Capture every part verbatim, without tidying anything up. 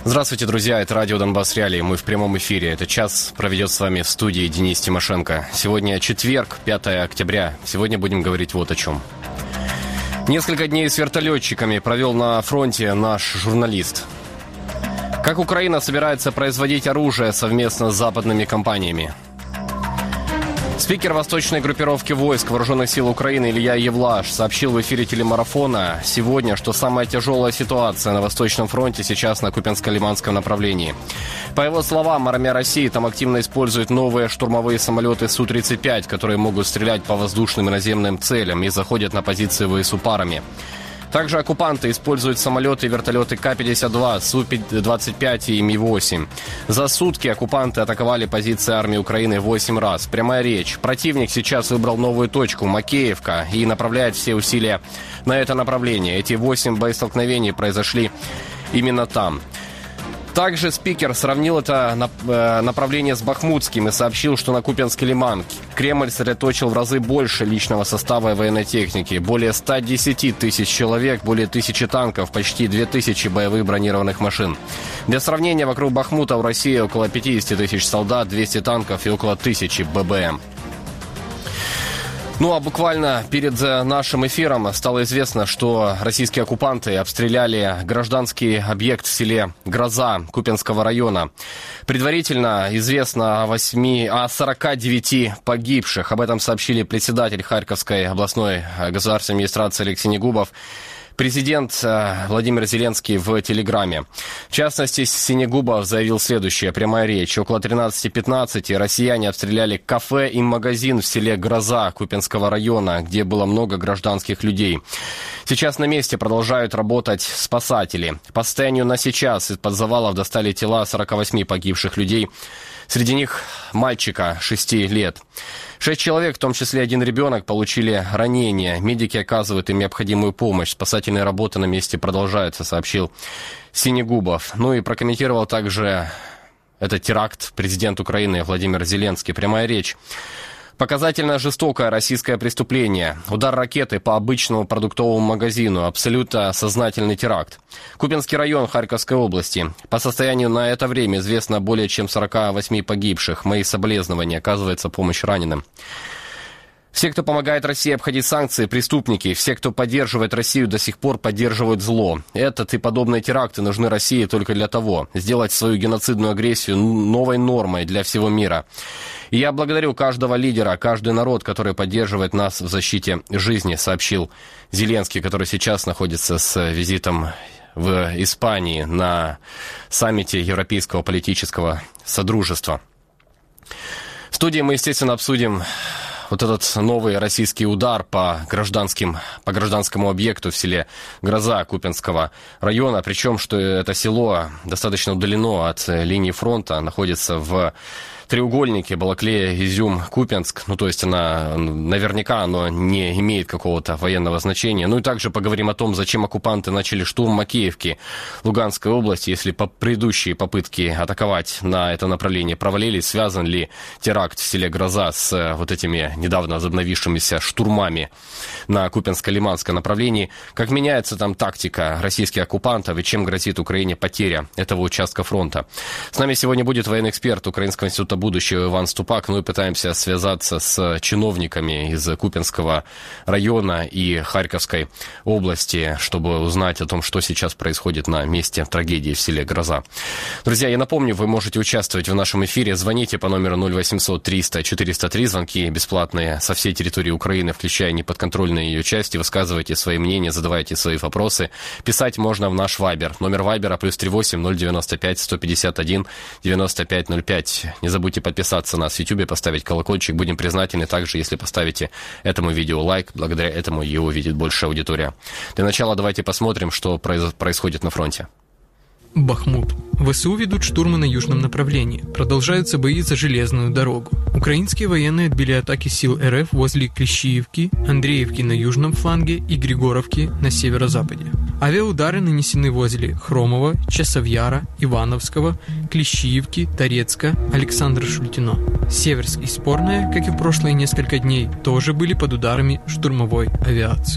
Здравствуйте, друзья, это радио Донбасс Реалии. Мы в прямом эфире. Этот час проведет с вами в студии Денис Тимошенко. Сегодня четверг, пятое октября. Сегодня будем говорить вот о чем. Несколько дней с вертолетчиками провел на фронте наш журналист. Как Украина собирается производить оружие совместно с западными компаниями. Спикер восточной группировки войск Вооруженных сил Украины Илья Евлаш сообщил в эфире телемарафона сегодня, что самая тяжелая ситуация на Восточном фронте сейчас на Купянско-Лиманском направлении. По его словам, армия России там активно использует новые штурмовые самолеты Су тридцать пять, которые могут стрелять по воздушным и наземным целям и заходят на позиции ВСУ парами. Также оккупанты используют самолеты и вертолеты Ка пятьдесят два, Су двадцать пять и Ми восемь. За сутки оккупанты атаковали позиции армии Украины восемь раз. Прямая речь. Противник сейчас выбрал новую точку, Макеевка, и направляет все усилия на это направление. Эти восемь боестолкновений произошли именно там. Также спикер сравнил это направление с Бахмутским и сообщил, что на Купянский Лиман Кремль сосредоточил в разы больше личного состава и военной техники. Более ста десяти тысяч человек, более тысячи танков, почти две тысячи боевых бронированных машин. Для сравнения, вокруг Бахмута в России около пятьдесят тысяч солдат, двести танков и около тысячи ББМ. Ну а буквально перед нашим эфиром стало известно, что российские оккупанты обстреляли гражданский объект в селе Гроза Купянского района. Предварительно известно о, восьми, о сорока девяти погибших. Об этом сообщили председатель Харьковской областной государственной администрации Олег Синегубов, президент Владимир Зеленский в Телеграме. В частности, Синегубов заявил следующее, прямая речь. Около тринадцати пятнадцати россияне обстреляли кафе и магазин в селе Гроза Купянского района, где было много гражданских людей. Сейчас на месте продолжают работать спасатели. По состоянию на сейчас из-под завалов достали тела сорока восьми погибших людей. Среди них мальчика шести лет. Шесть человек, в том числе один ребенок, получили ранения. Медики оказывают им необходимую помощь. Спасательные работы на месте продолжаются, сообщил Синегубов. Ну и прокомментировал также этот теракт президент Украины Владимир Зеленский. Прямая речь. Показательно жестокое российское преступление. Удар ракеты по обычному продуктовому магазину. Абсолютно сознательный теракт. Купянский район Харьковской области. По состоянию на это время известно более чем сорока восьми погибших. Мои соболезнования. Оказывается помощь раненым. Все, кто помогает России обходить санкции, преступники. Все, кто поддерживает Россию, до сих пор поддерживают зло. Этот и подобные теракты нужны России только для того, сделать свою геноцидную агрессию новой нормой для всего мира. И я благодарю каждого лидера, каждый народ, который поддерживает нас в защите жизни, сообщил Зеленский, который сейчас находится с визитом в Испании на саммите Европейского политического содружества. В студии мы, естественно, обсудим вот этот новый российский удар по гражданским, по гражданскому объекту в селе Гроза Купянского района. Причем, что это село достаточно удалено от линии фронта, находится в треугольнике Балаклея, Изюм, Купянск. Ну, то есть она, наверняка оно не имеет какого-то военного значения. Ну и также поговорим о том, зачем оккупанты начали штурм Макеевки Луганской области, если по предыдущие попытки атаковать на это направление провалились. Связан ли теракт в селе Гроза с вот этими недавно возобновившимися штурмами на Купянско-Лиманском направлении? Как меняется там тактика российских оккупантов и чем грозит Украине потеря этого участка фронта? С нами сегодня будет военный эксперт Украинского института будущего Иван Ступак. Мы пытаемся связаться с чиновниками из Купянского района и Харьковской области, чтобы узнать о том, что сейчас происходит на месте трагедии в селе Гроза. Друзья, я напомню, вы можете участвовать в нашем эфире. Звоните по номеру ноль восемьсот триста четыреста три. Звонки бесплатные со всей территории Украины, включая неподконтрольные ее части. Высказывайте свои мнения, задавайте свои вопросы. Писать можно в наш Вайбер. Номер Вайбера плюс три восемь ноль девяносто пять сто пятьдесят один девяносто пять ноль пять. Не забудьте подписаться на нас в Ютубе, поставить колокольчик. Будем признательны также, если поставите этому видео лайк. Благодаря этому его видит большая аудитория. Для начала давайте посмотрим, что происходит на фронте. Бахмут. ВСУ ведут штурмы на южном направлении. Продолжаются бои за железную дорогу. Украинские военные отбили атаки сил РФ возле Клещиевки, Андреевки на южном фланге и Григоровки на северо-западе. Авиаудары нанесены возле Хромова, Часовьяра, Ивановского, Клещиевки, Торецка, Александра Шультино. Северск и Спорная, как и в прошлые несколько дней, тоже были под ударами штурмовой авиации.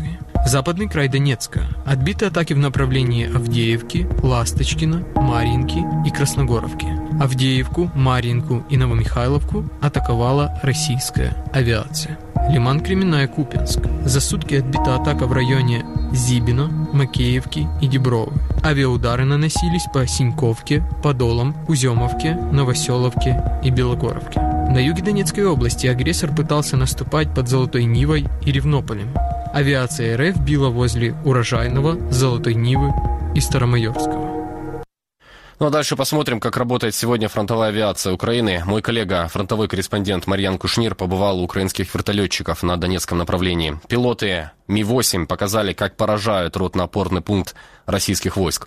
Западный край Донецка. Отбиты атаки в направлении Авдеевки, Ласточкина, Марьинки и Красногоровки. Авдеевку, Марьинку и Новомихайловку атаковала российская авиация. Лиман Кременная, Купянск. За сутки отбита атака в районе Зибино, Макеевки и Дебровы. Авиаудары наносились по Синьковке, Подолам, Куземовке, Новоселовке и Белогоровке. На юге Донецкой области агрессор пытался наступать под Золотой Нивой и Ревнополем. Авиация РФ била возле Урожайного, Золотой Нивы и Старомайорского. Ну а дальше посмотрим, как работает сегодня фронтовая авиация Украины. Мой коллега, фронтовой корреспондент Марьян Кушнир, побывал у украинских вертолетчиков на Донецком направлении. Пилоты Ми восемь показали, как поражают ротно-опорный пункт российских войск.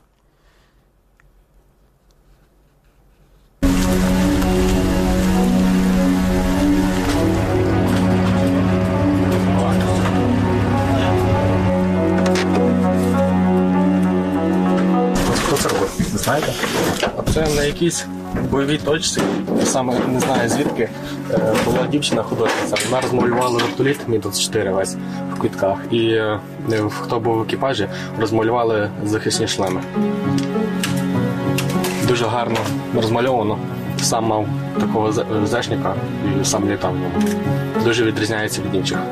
Знаєте? А це на якійсь бойовій точці, саме не знаю звідки, була дівчина художниця. Вона розмалювала вертоліт Мі двадцять чотири весь в квітках. І хто був в екіпажі, розмалювали захисні шлеми. Дуже гарно розмальовано. Сам мав такого зешника і сам літав. Дуже відрізняється від інших.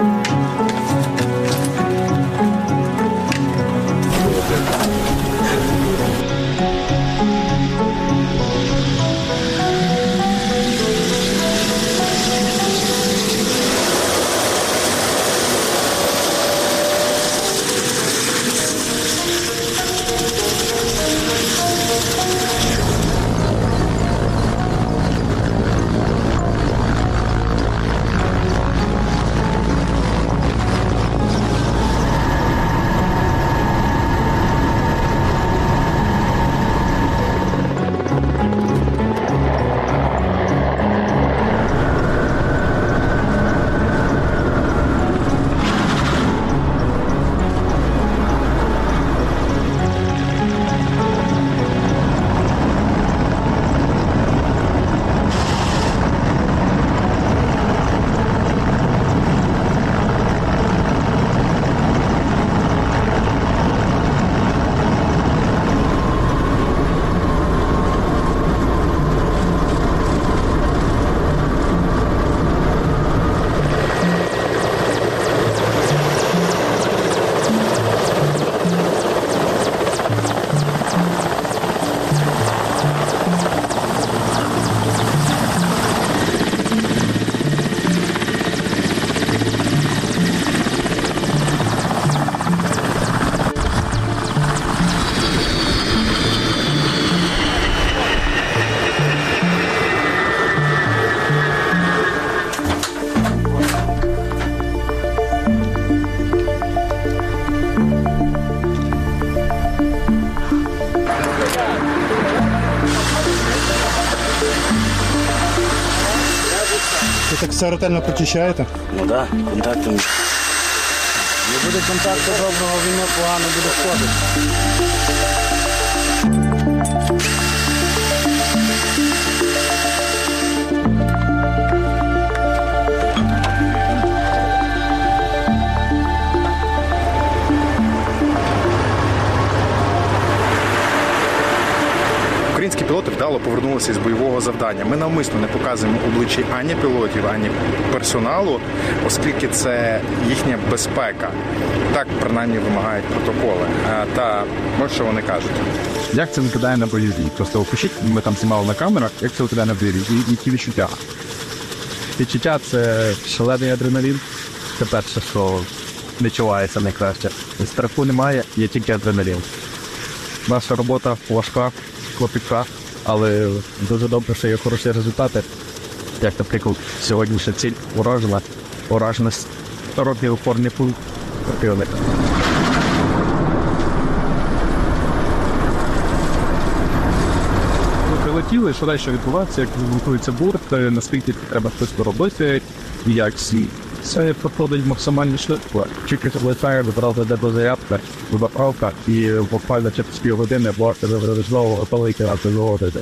Ви так все ретельно прочищаєте? Ну так, да, контактом. Не буде контакту доброго, війно погано буде входити. Українські пілоти вдало повернулися із бойового завдання. Ми навмисно не показуємо обличчя ані пілотів, ані персоналу, оскільки це їхня безпека. Так, принаймні, вимагають протоколи. Та ось що вони кажуть. Як це виглядає на бойові? Просто опишіть, ми там знімали на камерах, як це виглядає на бойові, і які відчуття? Відчуття – це шалений адреналін. Це перше, що відчувається найкраще. Страху немає, є тільки адреналін. Наша робота важка, клопітка, але дуже добре, що є хороші результати. Як, наприклад, сьогоднішня ціль уражена, ураженість, років опорний пункт противника. Ми прилетіли, що далі відбувається, як готується борт, наскільки треба щось поробити, як слід. Це проходить максимально швидко. Тільки летає, відразу йде до зарядки, заправка, і буквально через півгодини борт вже знову готовий кидати заводити.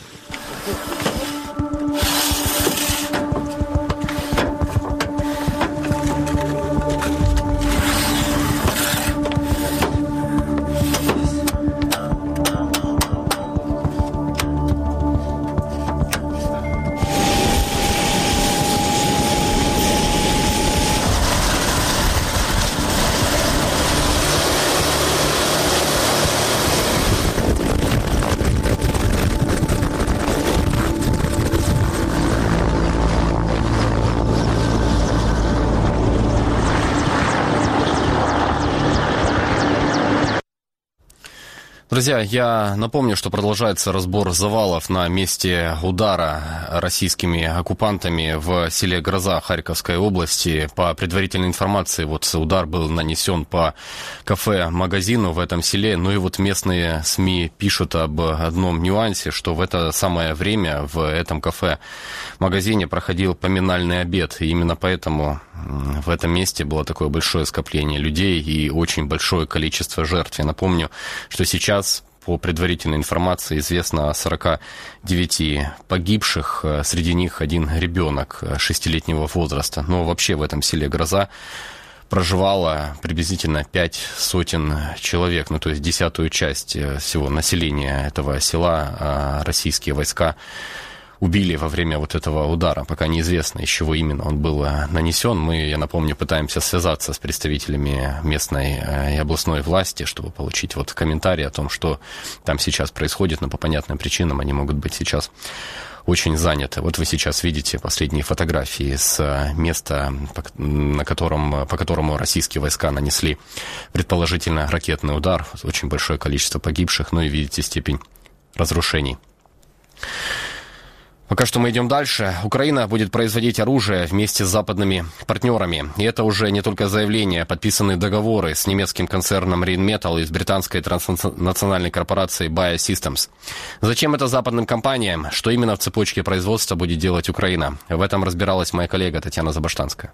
Друзья, я напомню, что продолжается разбор завалов на месте удара российскими оккупантами в селе Гроза Харьковской области. По предварительной информации, вот удар был нанесен по кафе-магазину в этом селе. Ну и вот местные СМИ пишут об одном нюансе, что в это самое время в этом кафе-магазине проходил поминальный обед. И именно поэтому в этом месте было такое большое скопление людей и очень большое количество жертв. Я напомню, что сейчас по предварительной информации известно о сорока девяти погибших, среди них один ребенок шестилетнего возраста. Но вообще в этом селе Гроза проживало приблизительно пять сотен человек, ну то есть десятую часть всего населения этого села российские войска убили во время вот этого удара. Пока неизвестно, из чего именно он был нанесен. Мы, я напомню, пытаемся связаться с представителями местной и областной власти, чтобы получить вот комментарий о том, что там сейчас происходит, но по понятным причинам они могут быть сейчас очень заняты. Вот вы сейчас видите последние фотографии с места, на котором, по которому российские войска нанесли предположительно ракетный удар. Очень большое количество погибших, ну и видите степень разрушений. Пока что мы идем дальше. Украина будет производить оружие вместе с западными партнерами. И это уже не только заявления, подписанные договоры с немецким концерном Rheinmetall и с британской транснациональной корпорацией Bio-Systems. Зачем это западным компаниям? Что именно в цепочке производства будет делать Украина? В этом разбиралась моя коллега Татьяна Забаштанская.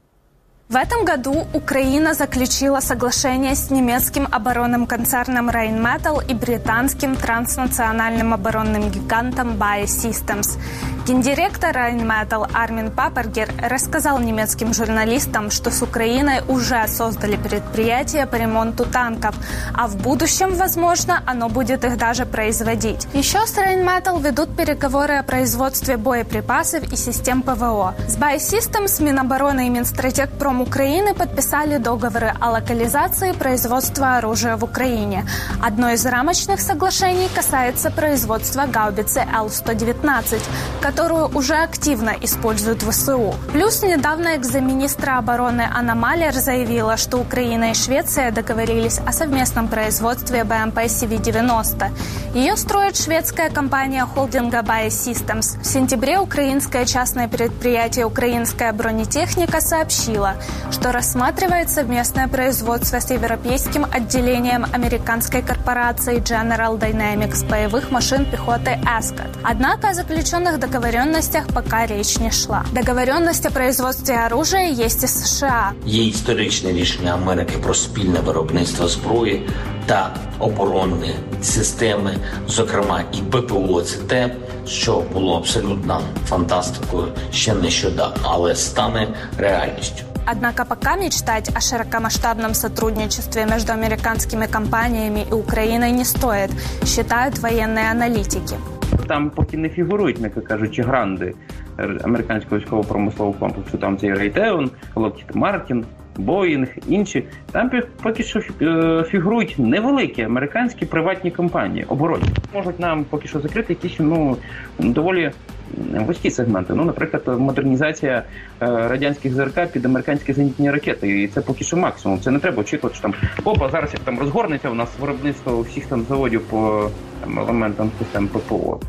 В этом году Украина заключила соглашение с немецким оборонным концерном Rheinmetall и британским транснациональным оборонным гигантом Bio-Systems. Гендиректор Rheinmetall Армин Папергер рассказал немецким журналистам, что с Украиной уже создали предприятие по ремонту танков, а в будущем, возможно, оно будет их даже производить. Еще с Rheinmetall ведут переговоры о производстве боеприпасов и систем ПВО. С Bio-Systems Минобороны и Минстратегпром Украины подписали договоры о локализации производства оружия в Украине. Одно из рамочных соглашений касается производства гаубицы Л сто девятнадцать, которую уже активно используют в ВСУ. Плюс недавно экс-министра обороны Анна Малер заявила, что Украина и Швеция договорились о совместном производстве БМП Си Ви девяносто. Ее строит шведская компания холдинга Bio-Systems. В сентябре украинское частное предприятие «Украинская бронетехника» сообщило, что рассматривает совместное производство с европейским отделением американской корпорации General Dynamics боевых машин пехоты Эскад. Однако о заключенных договоренностях пока речь не шла. Договоренность о производстве оружия есть и США. Є історичне рішення Америки про спільне виробництво зброї та оборонні системи, зокрема і ППО. Це те, що було абсолютно фантастикою ще нещодавно, але стане реальністю. Однако пока мечтать о широкомасштабном сотрудничестве между американскими компаниями и Украиной не стоит, считают военные аналитики. Там поки не фігурують, м'яко кажучи, гранди американського військово-промислового комплексу. Там цей Raytheon, Lockheed Martin, Boeing, інші. Там поки що фігурують невеликі американські приватні компанії, оборонні. Можуть нам поки що закрити якісь, ну, доволі вузькі сегменти. Ну, наприклад, модернізація радянських ЗРК під американські зенітні ракети. І це поки що максимум. Це не треба очікувати, що там, опа, зараз як там розгорнеться у нас виробництво всіх там заводів по там, елементам систем ППО.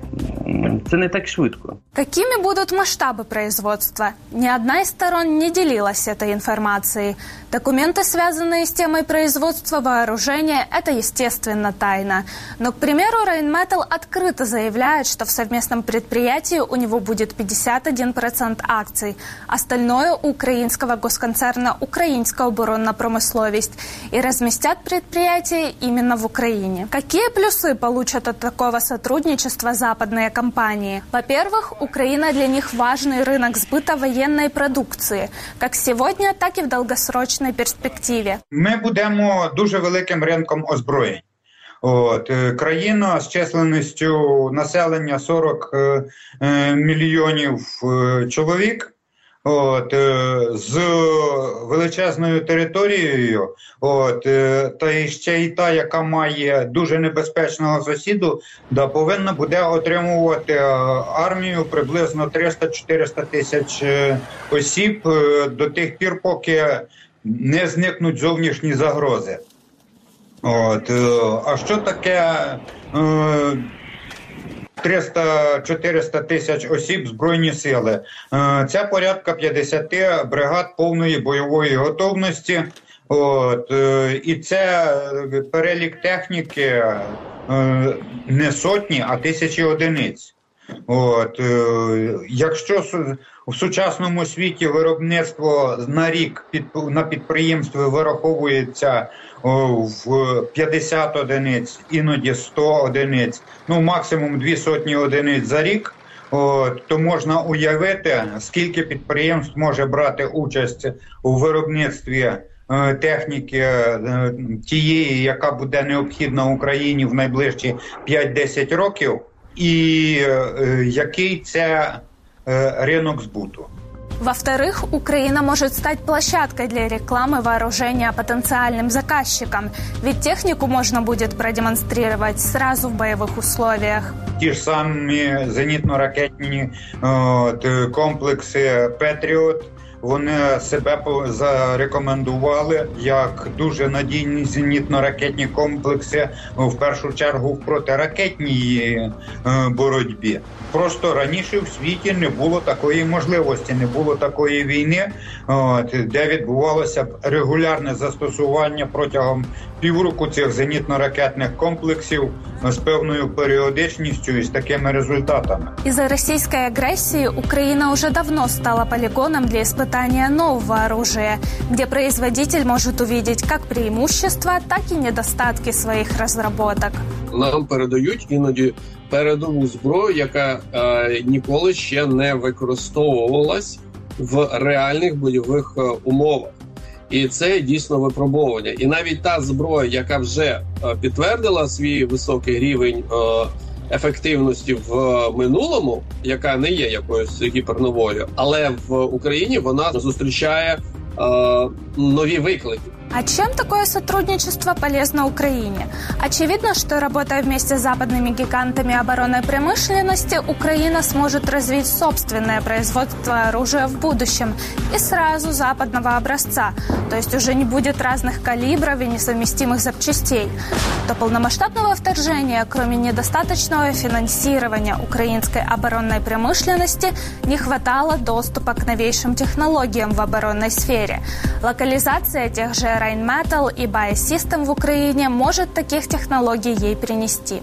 Это не так швидко. Какими будут масштабы производства? Ни одна из сторон не делилась этой информацией. Документы, связанные с темой производства вооружения, это, естественно, тайна. Но, к примеру, Rheinmetall открыто заявляет, что в совместном предприятии у него будет пятьдесят один процент акций. Остальное у украинского госконцерна «Украинская оборонная промысловость». И разместят предприятие именно в Украине. Какие плюсы получат от такого сотрудничества западные компании? Во-первых, Украина для них важный рынок сбыта военной продукции, как сегодня, так и в долгосрочной перспективі. Ми будемо дуже великим ринком озброєнь. От, країна з численністю населення сорок е, мільйонів е, чоловік. От, з величезною територією, от, та ще й та, яка має дуже небезпечного сусіду, да, повинна буде отримувати армію приблизно триста-чотириста тисяч осіб до тих пір, поки не зникнуть зовнішні загрози. От, а що таке триста-чотириста тисяч осіб Збройні сили? Це порядка п'ятдесят бригад повної бойової готовності. От, і це перелік техніки не сотні, а тисячі одиниць. От, якщо в сучасному світі виробництво на рік під, на підприємстві вираховується в п'ятдесят одиниць, іноді сто одиниць, ну максимум дві сотні одиниць за рік, от, то можна уявити, скільки підприємств може брати участь у виробництві техніки тієї, яка буде необхідна Україні в найближчі п'ять-десять років, і який це ринок сбыту. Во-вторых, Украина может стать площадкой для рекламы вооружения потенциальным заказчикам, ведь технику можно будет продемонстрировать сразу в боевых условиях. Ті ж самі зенітно-ракетні от, комплекси «Петріот», вони себе зарекомендували як дуже надійні зенітно-ракетні комплекси, в першу чергу в протиракетній боротьбі. Просто раніше в світі не було такої можливості, не було такої війни, де відбувалося б регулярне застосування протягом півроку цих зенітно-ракетних комплексів з певною періодичністю і з такими результатами. Из-за российской агрессии Украина уже давно стала полигоном для испытания нового оружия, где производитель может увидеть как преимущества, так и недостатки своих разработок. Нам передають іноді передову зброю, яка е, ніколи ще не використовувалась в реальних бойових е, умовах. І це дійсно випробовування. І навіть та зброя, яка вже е, підтвердила свій високий рівень е, ефективності в минулому, яка не є якоюсь гіперновою, але в Україні вона зустрічає е, нові виклики. А чем такое сотрудничество полезно Украине? Очевидно, что, работая вместе с западными гигантами оборонной промышленности, Украина сможет развить собственное производство оружия в будущем и сразу западного образца, то есть уже не будет разных калибров и несовместимых запчастей. До полномасштабного вторжения, кроме недостаточного финансирования украинской оборонной промышленности, не хватало доступа к новейшим технологиям в оборонной сфере. Локализация тех же Rheinmetall и Biosystem в Украине может таких технологий ей принести.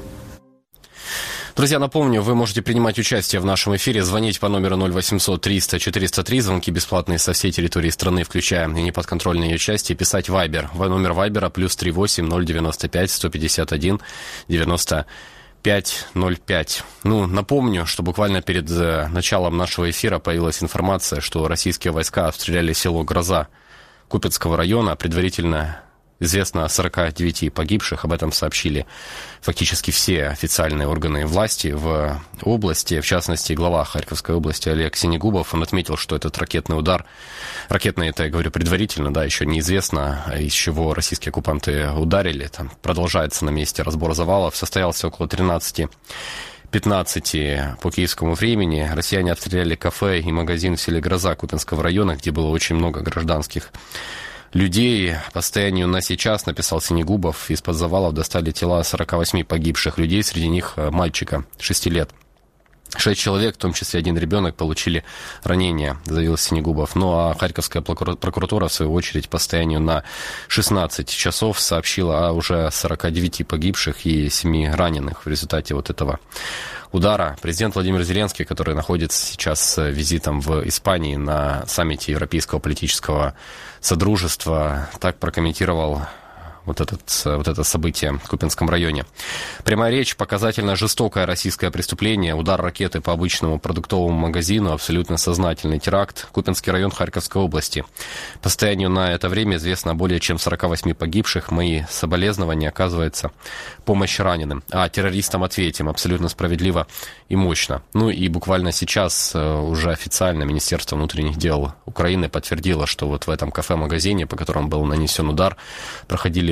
Друзья, напомню, вы можете принимать участие в нашем эфире, звонить по номеру ноль восемьсот триста четыреста три, звонки бесплатные со всей территории страны, включая и неподконтрольные ее части, писать Viber. Номер Вайбера плюс три восемь ноль девяносто пять сто пятьдесят один девяносто пять ноль пять. Ну, напомню, что буквально перед началом нашего эфира появилась информация, что российские войска обстреляли село Гроза Купянского района. Предварительно известно о сорока девяти погибших. Об этом сообщили фактически все официальные органы власти в области. В частности, глава Харьковской области Олег Синегубов, он отметил, что этот ракетный удар, ракетный, это я говорю предварительно, да, еще неизвестно, из чего российские оккупанты ударили. Там продолжается на месте разбор завалов. Состоялся около тринадцати пятнадцати по киевскому времени. Россияне обстреляли кафе и магазин в селе Гроза Купянского района, где было очень много гражданских людей. По состоянию на сейчас, написал Синегубов, из-под завалов достали тела сорока восьми погибших людей, среди них мальчика шести лет. Шесть человек, в том числе один ребенок, получили ранения, заявил Синегубов. Ну а Харьковская прокуратура, в свою очередь, по состоянию на шестнадцать часов сообщила о уже сорока девяти погибших и семи раненых в результате вот этого удара. Президент Владимир Зеленский, который находится сейчас с визитом в Испании на саммите Европейского политического содружества, так прокомментировал вот, этот, вот это событие в Купянском районе. Прямая речь, показательно жестокое российское преступление, удар ракеты по обычному продуктовому магазину, абсолютно сознательный теракт. Купянский район Харьковской области. По состоянию на это время известно более чем сорока восьми погибших. Мои соболезнования, оказывается, помощь раненым. А террористам ответим абсолютно справедливо и мощно. Ну и буквально сейчас уже официально Министерство внутренних дел Украины подтвердило, что вот в этом кафе-магазине, по которому был нанесен удар, проходили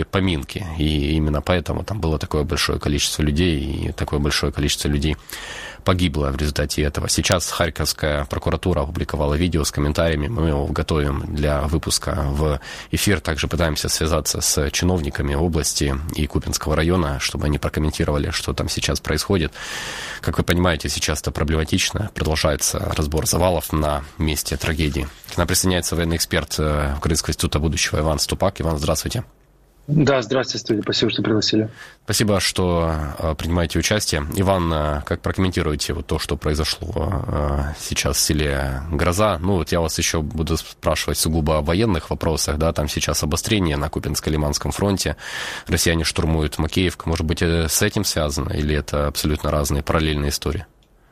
происходили поминки, и именно поэтому там было такое большое количество людей, и такое большое количество людей погибло в результате этого. Сейчас Харьковская прокуратура опубликовала видео с комментариями, мы его готовим для выпуска в эфир, также пытаемся связаться с чиновниками области и Купянского района, чтобы они прокомментировали, что там сейчас происходит. Как вы понимаете, сейчас это проблематично, продолжается разбор завалов на месте трагедии. К нам присоединяется военный эксперт Украинского института будущего Иван Ступак. Иван, здравствуйте. Да, здравствуйте, спасибо, что пригласили. Спасибо, что принимаете участие. Иван, как прокомментируете вот то, что произошло сейчас в селе Гроза? Ну, вот я вас еще буду спрашивать сугубо о военных вопросах, да, там сейчас обострение на Купянско-Лиманском фронте, россияне штурмуют Макеевку, может быть, с этим связано, или это абсолютно разные параллельные истории?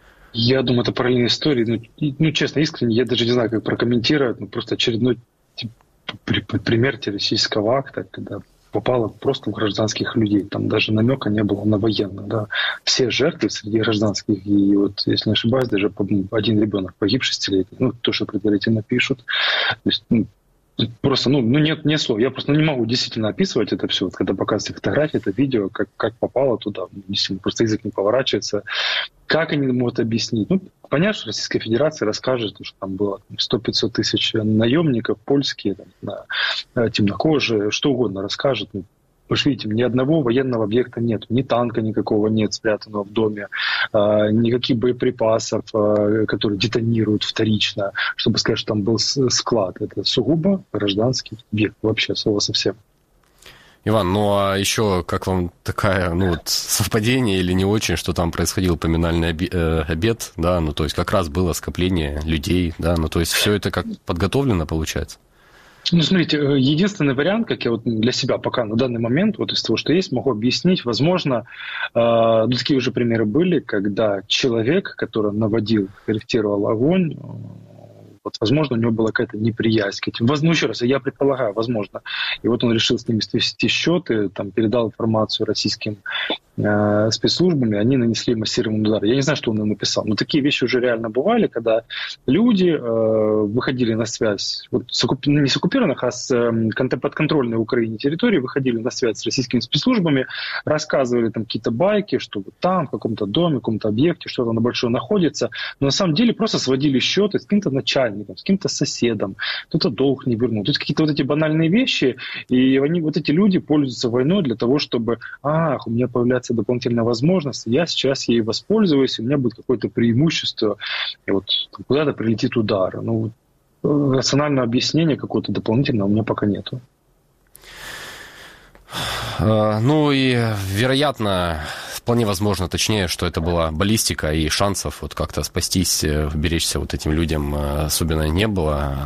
Я думаю, это параллельные истории, ну, ну честно, искренне, я даже не знаю, как прокомментировать, ну, просто очередной типа, пример террористического акта, когда попало просто в гражданских людей. Там даже намека не было на военных. Да. Все жертвы среди гражданских, и вот, если не ошибаюсь, даже один ребенок погиб шестилетний. Ну, то, что предварительно пишут. То есть, ну, просто, ну, ну нет, нет слов. Я просто ну, не могу действительно описывать это все. Вот, когда показывают фотографии, это видео, как, как попало туда. Действительно, просто язык не поворачивается. Как они могут объяснить? Ну, понятно, что Российская Федерация расскажет, что там было сто-пятьсот тысяч наемников, польские, там, темнокожие, что угодно расскажет. Ну, вы же видите, ни одного военного объекта нет, ни танка никакого нет спрятанного в доме, э, никаких боеприпасов, э, которые детонируют вторично, чтобы сказать, что там был склад. Это сугубо гражданский объект, вообще, слово совсем. Иван, ну а еще как вам такая, ну вот совпадение или не очень, что там происходил поминальный обед, да, ну то есть как раз было скопление людей, да, ну то есть все это как подготовлено получается? Ну, смотрите, единственный вариант, как я вот для себя пока на данный момент, вот из того, что есть, могу объяснить, возможно, э, ну, такие уже примеры были, когда человек, который наводил, корректировал огонь, вот, возможно, у него была какая-то неприязнь к этим. Ну, еще раз, я предполагаю, возможно. И вот он решил с ними свести счеты, там, передал информацию российским э, спецслужбам, и они нанесли массированный удар. Я не знаю, что он им написал, но такие вещи уже реально бывали, когда люди э, выходили на связь, вот с оккуп... не с оккупированных, а с э, подконтрольной Украине территории, выходили на связь с российскими спецслужбами, рассказывали там какие-то байки, что вот там, в каком-то доме, в каком-то объекте, что-то на большое находится, но на самом деле просто сводили счеты с каким-то начальником, с каким-то соседом, кто-то долг не вернул. То есть какие-то вот эти банальные вещи, и они, вот эти люди пользуются войной для того, чтобы, ах, у меня появляется дополнительная возможность, я сейчас ей воспользуюсь, у меня будет какое-то преимущество, и вот куда-то прилетит удар. Ну, рационального объяснения какого-то дополнительного у меня пока нету. Ну и, вероятно, вполне возможно, точнее, что это была баллистика, и шансов вот как-то спастись, беречься вот этим людям особенно не было.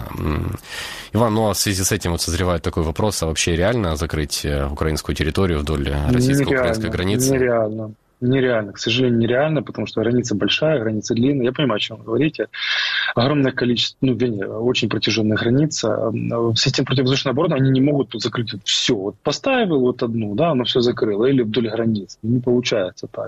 Иван, ну а в связи с этим вот созревает такой вопрос, а вообще реально закрыть украинскую территорию вдоль российско-украинской границы? Нереально. Нереально, к сожалению, нереально, потому что граница большая, граница длинная. Я понимаю, о чем вы говорите. Огромное количество, ну, вернее, очень протяженная граница. Системы противовоздушной обороны, они не могут тут закрыть все. Вот поставил вот одну, да, оно все закрыло, или вдоль границ. Не получается так.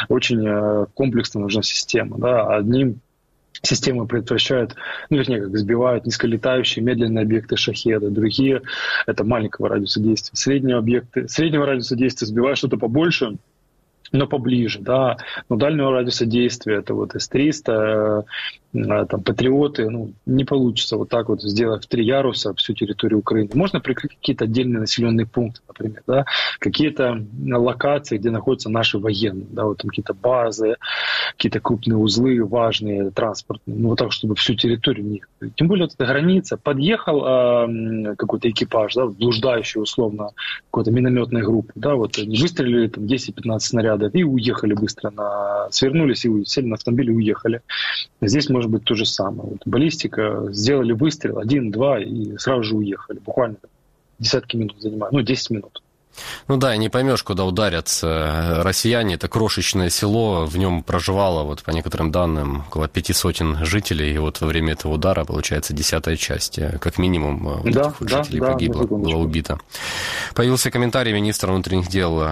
Очень комплексная нужна система, да. Одним системы предотвращают, ну, вернее, как сбивают низколетающие медленные объекты шахеда, другие — это маленького радиуса действия. Среднего, объекты, среднего радиуса действия сбивают что-то побольше, но поближе, да, но дальнего радиуса действия, это вот эс триста, там, Патриоты, ну, не получится вот так вот сделать в три яруса всю территорию Украины. Можно прикрыть какие-то отдельные населенные пункты, например, да, какие-то локации, где находятся наши военные, да, вот там какие-то базы, какие-то крупные узлы важные, транспортные, ну, вот так, чтобы всю территорию не... Тем более вот эта граница, подъехал э, какой-то экипаж, да, блуждающий условно какой-то минометной группы, да, вот они выстрелили там десять-пятнадцать снарядов и уехали быстро, на... свернулись и сели на автомобиль и уехали. Здесь может быть то же самое. Вот баллистика, сделали выстрел, один-два, и сразу же уехали. Буквально десятки минут занимает, ну, десять минут. Ну да, не поймешь, куда ударят россияне. Это крошечное село, в нем проживало, вот по некоторым данным, около пяти сотен жителей, и вот во время этого удара, получается, десятая часть, как минимум, вот да, этих вот да, жителей да, погибло, было убито. Появился комментарий министра внутренних дел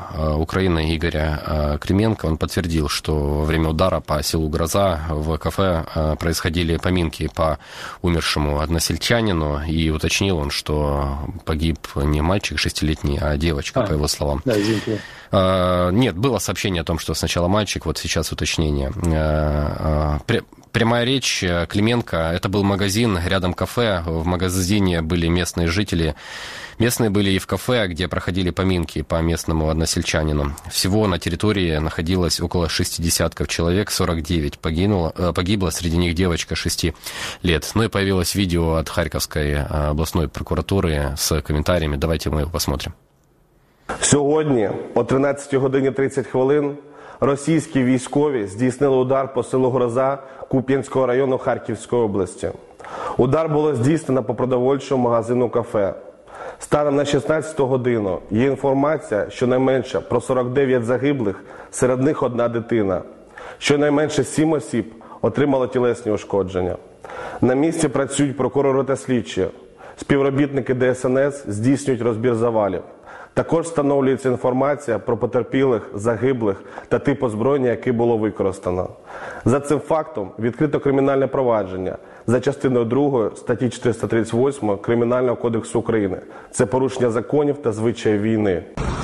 Украины Игоря Кременко. Он подтвердил, что во время удара по селу Гроза в кафе происходили поминки по умершему односельчанину, и уточнил он, что погиб не мальчик шестилетний, а девочка, а, по его словам. Да, извините. Нет, было сообщение о том, что сначала мальчик, вот сейчас уточнение. Прямая речь Клименко, это был магазин, рядом кафе, в магазине были местные жители. Местные были и в кафе, где проходили поминки по местному односельчанину. Всего на территории находилось около шестидесятков человек, сорок девять погинуло, погибло, среди них девочка шести лет. Ну и появилось видео от Харьковской областной прокуратуры с комментариями. Давайте мы его посмотрим. Сьогодні о тринадцятій годині тридцять хвилин російські військові здійснили удар по селу Гроза Куп'янського району Харківської області. Удар було здійснено по продовольчому магазину «Кафе». Станом на шістнадцяту годину є інформація, щонайменше про сорок дев'ять загиблих, серед них одна дитина. Щонайменше сім осіб отримали тілесні ушкодження. На місці працюють прокурори та слідчі. Співробітники Де Ес Ен Ес здійснюють розбір завалів. Також встановлюється інформація про потерпілих, загиблих та тип озброєння, яке було використано. За цим фактом відкрито кримінальне провадження за частиною другої статті чотириста тридцять восьмої Кримінального кодексу України. Це порушення законів та звичаїв війни.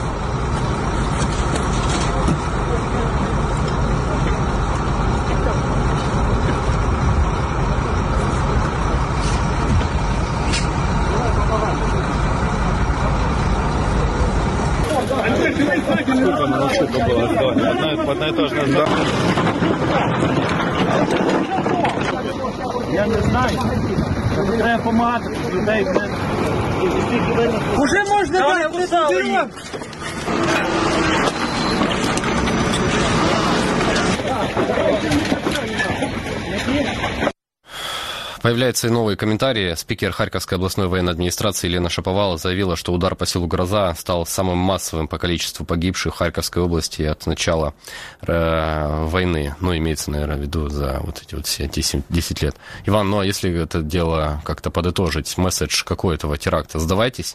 Одноэтажное здание. Я не знаю. Треба допомагати людей. Уже можна давай, Появляются и новые комментарии. Спикер Харьковской областной военной администрации Елена Шаповалова заявила, что удар по селу Гроза стал самым массовым по количеству погибших в Харьковской области от начала э, войны. Ну, имеется, наверное, в виду за вот эти вот все десять лет. Иван, ну а если это дело как-то подытожить, месседж какой этого теракта? Сдавайтесь?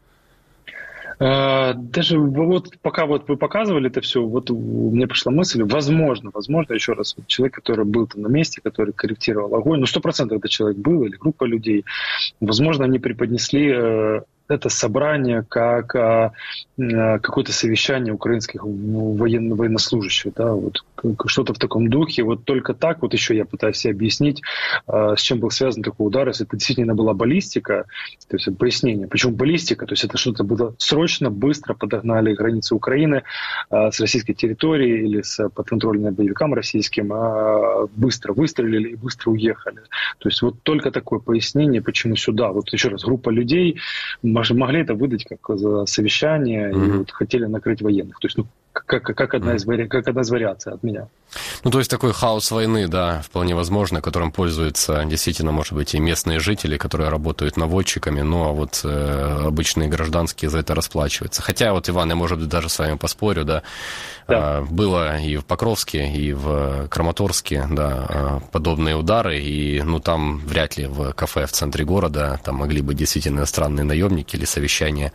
Даже вот пока вот вы показывали это все, вот мне пришла мысль, возможно, возможно, еще раз, вот человек, который был там на месте, который корректировал огонь, ну, сто процентов это человек был или группа людей, возможно, они преподнесли это собрание как а, какое-то совещание украинских воен, военнослужащих, да, вот что-то в таком духе. Вот только так, вот еще я пытаюсь себе объяснить, а, с чем был связан такой удар, если это действительно была баллистика, то есть пояснение, почему баллистика, то есть это что-то было срочно, быстро подогнали границы Украины а, с российской территории или с подконтрольным боевикам российским, а, быстро выстрелили и быстро уехали. То есть вот только такое пояснение, почему сюда. Вот еще раз, группа людей могли это выдать как за совещание mm-hmm. и вот хотели накрыть военных. То есть, ну, как, как, одна из вари... как одна из вариаций от меня. Ну, то есть такой хаос войны, да, вполне возможно, которым пользуются действительно, может быть, и местные жители, которые работают наводчиками, ну, а вот э, обычные гражданские за это расплачиваются. Хотя вот, Иван, я, может быть, даже с вами поспорю, да, да. Э, было и в Покровске, и в Краматорске, да, э, подобные удары, и, ну, там вряд ли в кафе в центре города там могли быть действительно иностранные наемники или совещания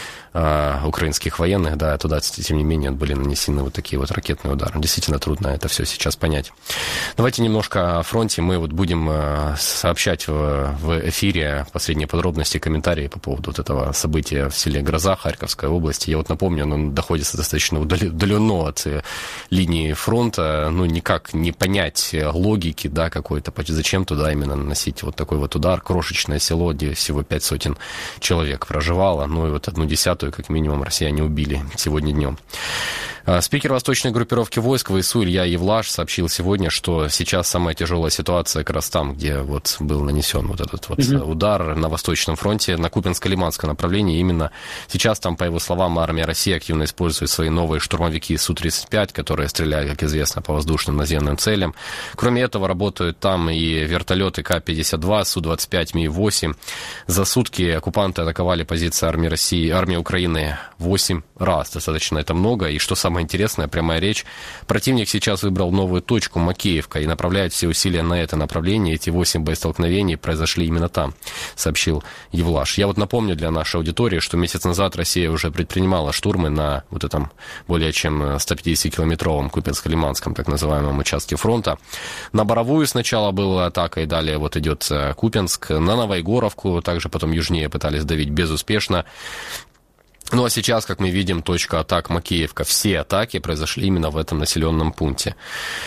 украинских военных, да, туда, тем не менее, были нанесены вот такие вот ракетные удары. Действительно трудно это все сейчас понять. Давайте немножко о фронте. Мы вот будем сообщать в, в эфире последние подробности, комментарии по поводу вот этого события в селе Гроза Харьковской области. Я вот напомню, оно находится достаточно удаленно от линии фронта, ну, никак не понять логики, да, какой-то, зачем туда именно наносить вот такой вот удар. Крошечное село, где всего пять сотен человек проживало, ну, и вот одну десятую как минимум россияне убили сегодня днем. Спикер восточной группировки войск ВСУ Илья Евлаш сообщил сегодня, что сейчас самая тяжелая ситуация как раз там, где вот был нанесен вот этот вот mm-hmm. удар на Восточном фронте, на Купянско-Лиманском направлении. Именно сейчас там, по его словам, армия России активно использует свои новые штурмовики Су тридцать пять, которые стреляют, как известно, по воздушным наземным целям. Кроме этого, работают там и вертолеты Ка пятьдесят два, Су двадцать пять, Ми восемь. За сутки оккупанты атаковали позиции армии России, армии Украины восемь раз. Достаточно это много. И что самое интересное, прямая речь, противник сейчас выбрал новую точку, Макеевка, и направляет все усилия на это направление. Эти восемь боестолкновений произошли именно там, сообщил Евлаш. Я вот напомню для нашей аудитории, что месяц назад Россия уже предпринимала штурмы на вот этом более чем сто пятидесятикилометровом Купянско-Лиманском, так называемом, участке фронта. На Боровую сначала была атака, и далее вот идет Купянск. На Новоегоровку, также потом южнее пытались давить безуспешно. Ну а сейчас, как мы видим, точка атак Макеевка. Все атаки произошли именно в этом населенном пункте.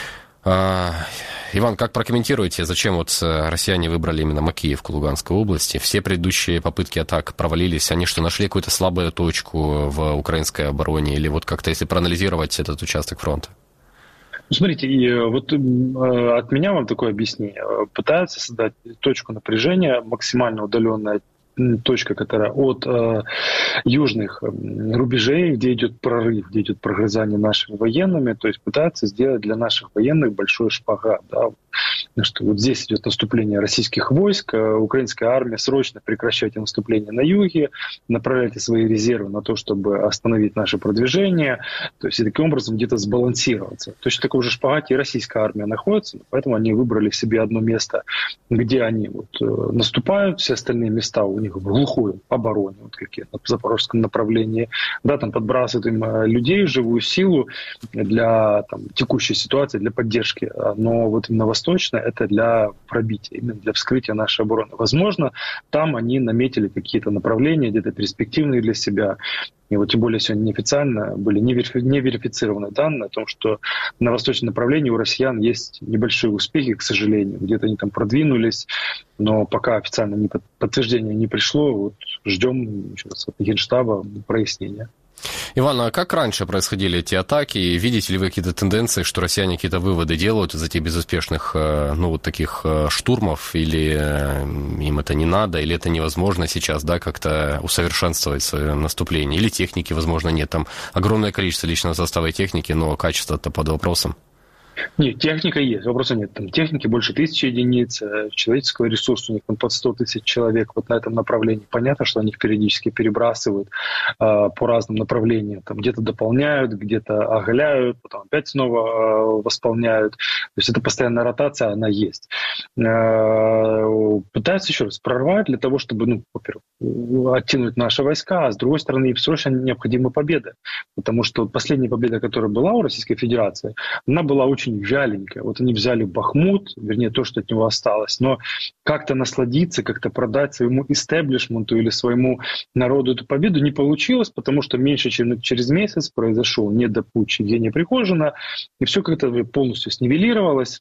А, Иван, как прокомментируете, зачем вот россияне выбрали именно Макеевку Луганской области? Все предыдущие попытки атак провалились. Они что, нашли какую-то слабую точку в украинской обороне? Или вот как-то, если проанализировать этот участок фронта? Смотрите, и вот от меня вам такое объяснение. Пытаются создать точку напряжения, максимально удаленная точка, которая от э, южных рубежей, где идет прорыв, где идет прогрызание нашими военными, то есть пытаются сделать для наших военных большой шпагат. Да, что вот здесь идет наступление российских войск, украинская армия, срочно прекращайте наступление на юге, направляйте свои резервы на то, чтобы остановить наше продвижение, то есть и таким образом где-то сбалансироваться. Точно такой же шпагате и российская армия находится, поэтому они выбрали себе одно место, где они вот наступают, все остальные места у них в глухой обороне, вот какие в запорожском направлении, да, там подбрасывают им людей, живую силу для там, текущей ситуации, для поддержки, но вот именно восточная это для пробития, именно для вскрытия нашей обороны. Возможно, там они наметили какие-то направления, где-то перспективные для себя. И вот тем более сегодня неофициально были не верифицированы данные о том, что на восточном направлении у россиян есть небольшие успехи, к сожалению. Где-то они там продвинулись, но пока официально не подтверждение не пришло, вот ждем еще раз от Генштаба прояснения. Иван, а как раньше происходили эти атаки? И видите ли вы какие-то тенденции, что россияне какие-то выводы делают из этих безуспешных, ну, вот таких штурмов? Или им это не надо, или это невозможно сейчас, да, как-то усовершенствовать свое наступление? Или техники, возможно, нет? Там огромное количество личного состава и техники, но качество-то под вопросом. Нет, техника есть, вопроса нет. Там техники больше тысячи единиц, человеческого ресурса у них там под сто тысяч человек вот на этом направлении. Понятно, что они их периодически перебрасывают э, по разным направлениям. Там где-то дополняют, где-то оголяют, потом опять снова э, восполняют. То есть это постоянная ротация, она есть. Э, пытаются еще раз прорвать для того, чтобы, ну, во-первых, оттянуть наши войска, а с другой стороны, срочно необходима победа. Потому что последняя победа, которая была у Российской Федерации, она была очень вяленькая. Вот они взяли Бахмут, вернее, то, что от него осталось, но как-то насладиться, как-то продать своему истеблишменту или своему народу эту победу не получилось, потому что меньше, чем через месяц произошел недопутч Евгения Пригожина, и все как-то полностью снивелировалось.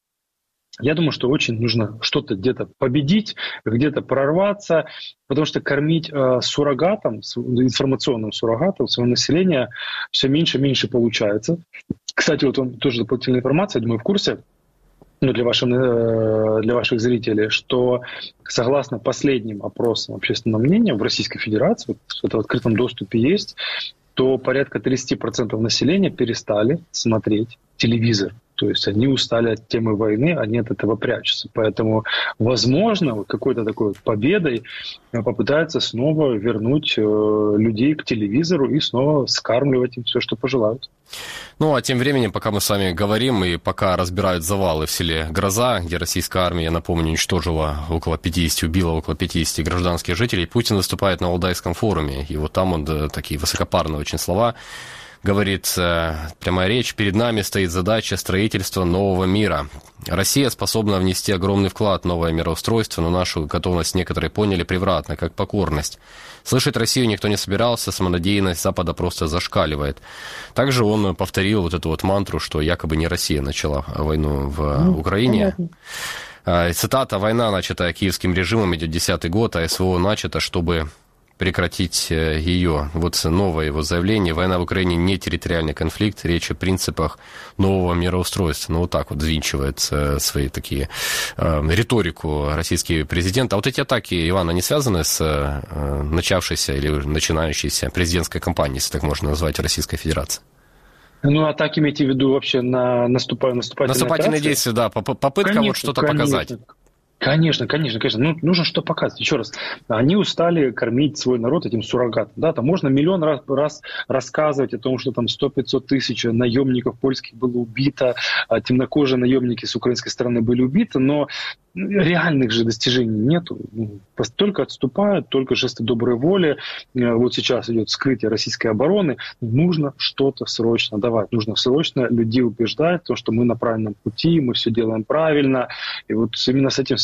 Я думаю, что очень нужно что-то где-то победить, где-то прорваться, потому что кормить э, суррогатом, информационным суррогатом свое население все меньше и меньше получается. Кстати, вот вам тоже дополнительная информация, я думаю, в курсе, ну, для, ваших, э, для ваших зрителей, что согласно последним опросам общественного мнения в Российской Федерации, вот это в открытом доступе есть, то порядка тридцать процентов населения перестали смотреть телевизор. То есть они устали от темы войны, они от этого прячутся. Поэтому, возможно, какой-то такой победой попытаются снова вернуть э, людей к телевизору и снова скармливать им все, что пожелают. Ну, а тем временем, пока мы с вами говорим и пока разбирают завалы в селе Гроза, где российская армия, я напомню, уничтожила около пятидесяти, убила около пятидесяти гражданских жителей, Путин выступает на Валдайском форуме. И вот там он, да, такие высокопарные очень слова говорит, прямая речь: перед нами стоит задача строительства нового мира. Россия способна внести огромный вклад в новое мироустройство, но нашу готовность некоторые поняли превратно, как покорность. Слышать Россию никто не собирался, самонадеянность Запада просто зашкаливает. Также он повторил вот эту вот мантру, что якобы не Россия начала войну в ну, Украине. Понятно. Цитата: «Война, начатая киевским режимом, идет десятый год, а СВО начато, чтобы прекратить ее». Вот новое его заявление: война в Украине не территориальный конфликт, речь о принципах нового мироустройства. Ну, вот так вот взвинчивает свои такие э, риторику российский президент. А вот эти атаки, Иван, они связаны с э, начавшейся или начинающейся президентской кампанией, если так можно назвать, Российской Федерации? Ну, атаки имеете в виду вообще на наступа... наступательные Наступательные действия, да, попытка конечно, вот что-то конечно. показать. Конечно, конечно, конечно. Ну, нужно что показать. Еще раз, они устали кормить свой народ этим суррогатом. Да, там можно миллион раз, раз рассказывать о том, что там сто-пятьсот тысяч наемников польских было убито, темнокожие наемники с украинской стороны были убиты, но реальных же достижений нету. Только отступают, только жесты доброй воли. Вот сейчас идет вскрытие российской обороны. Нужно что-то срочно давать. Нужно срочно людей убеждать, то, что мы на правильном пути, мы все делаем правильно. И вот именно с этим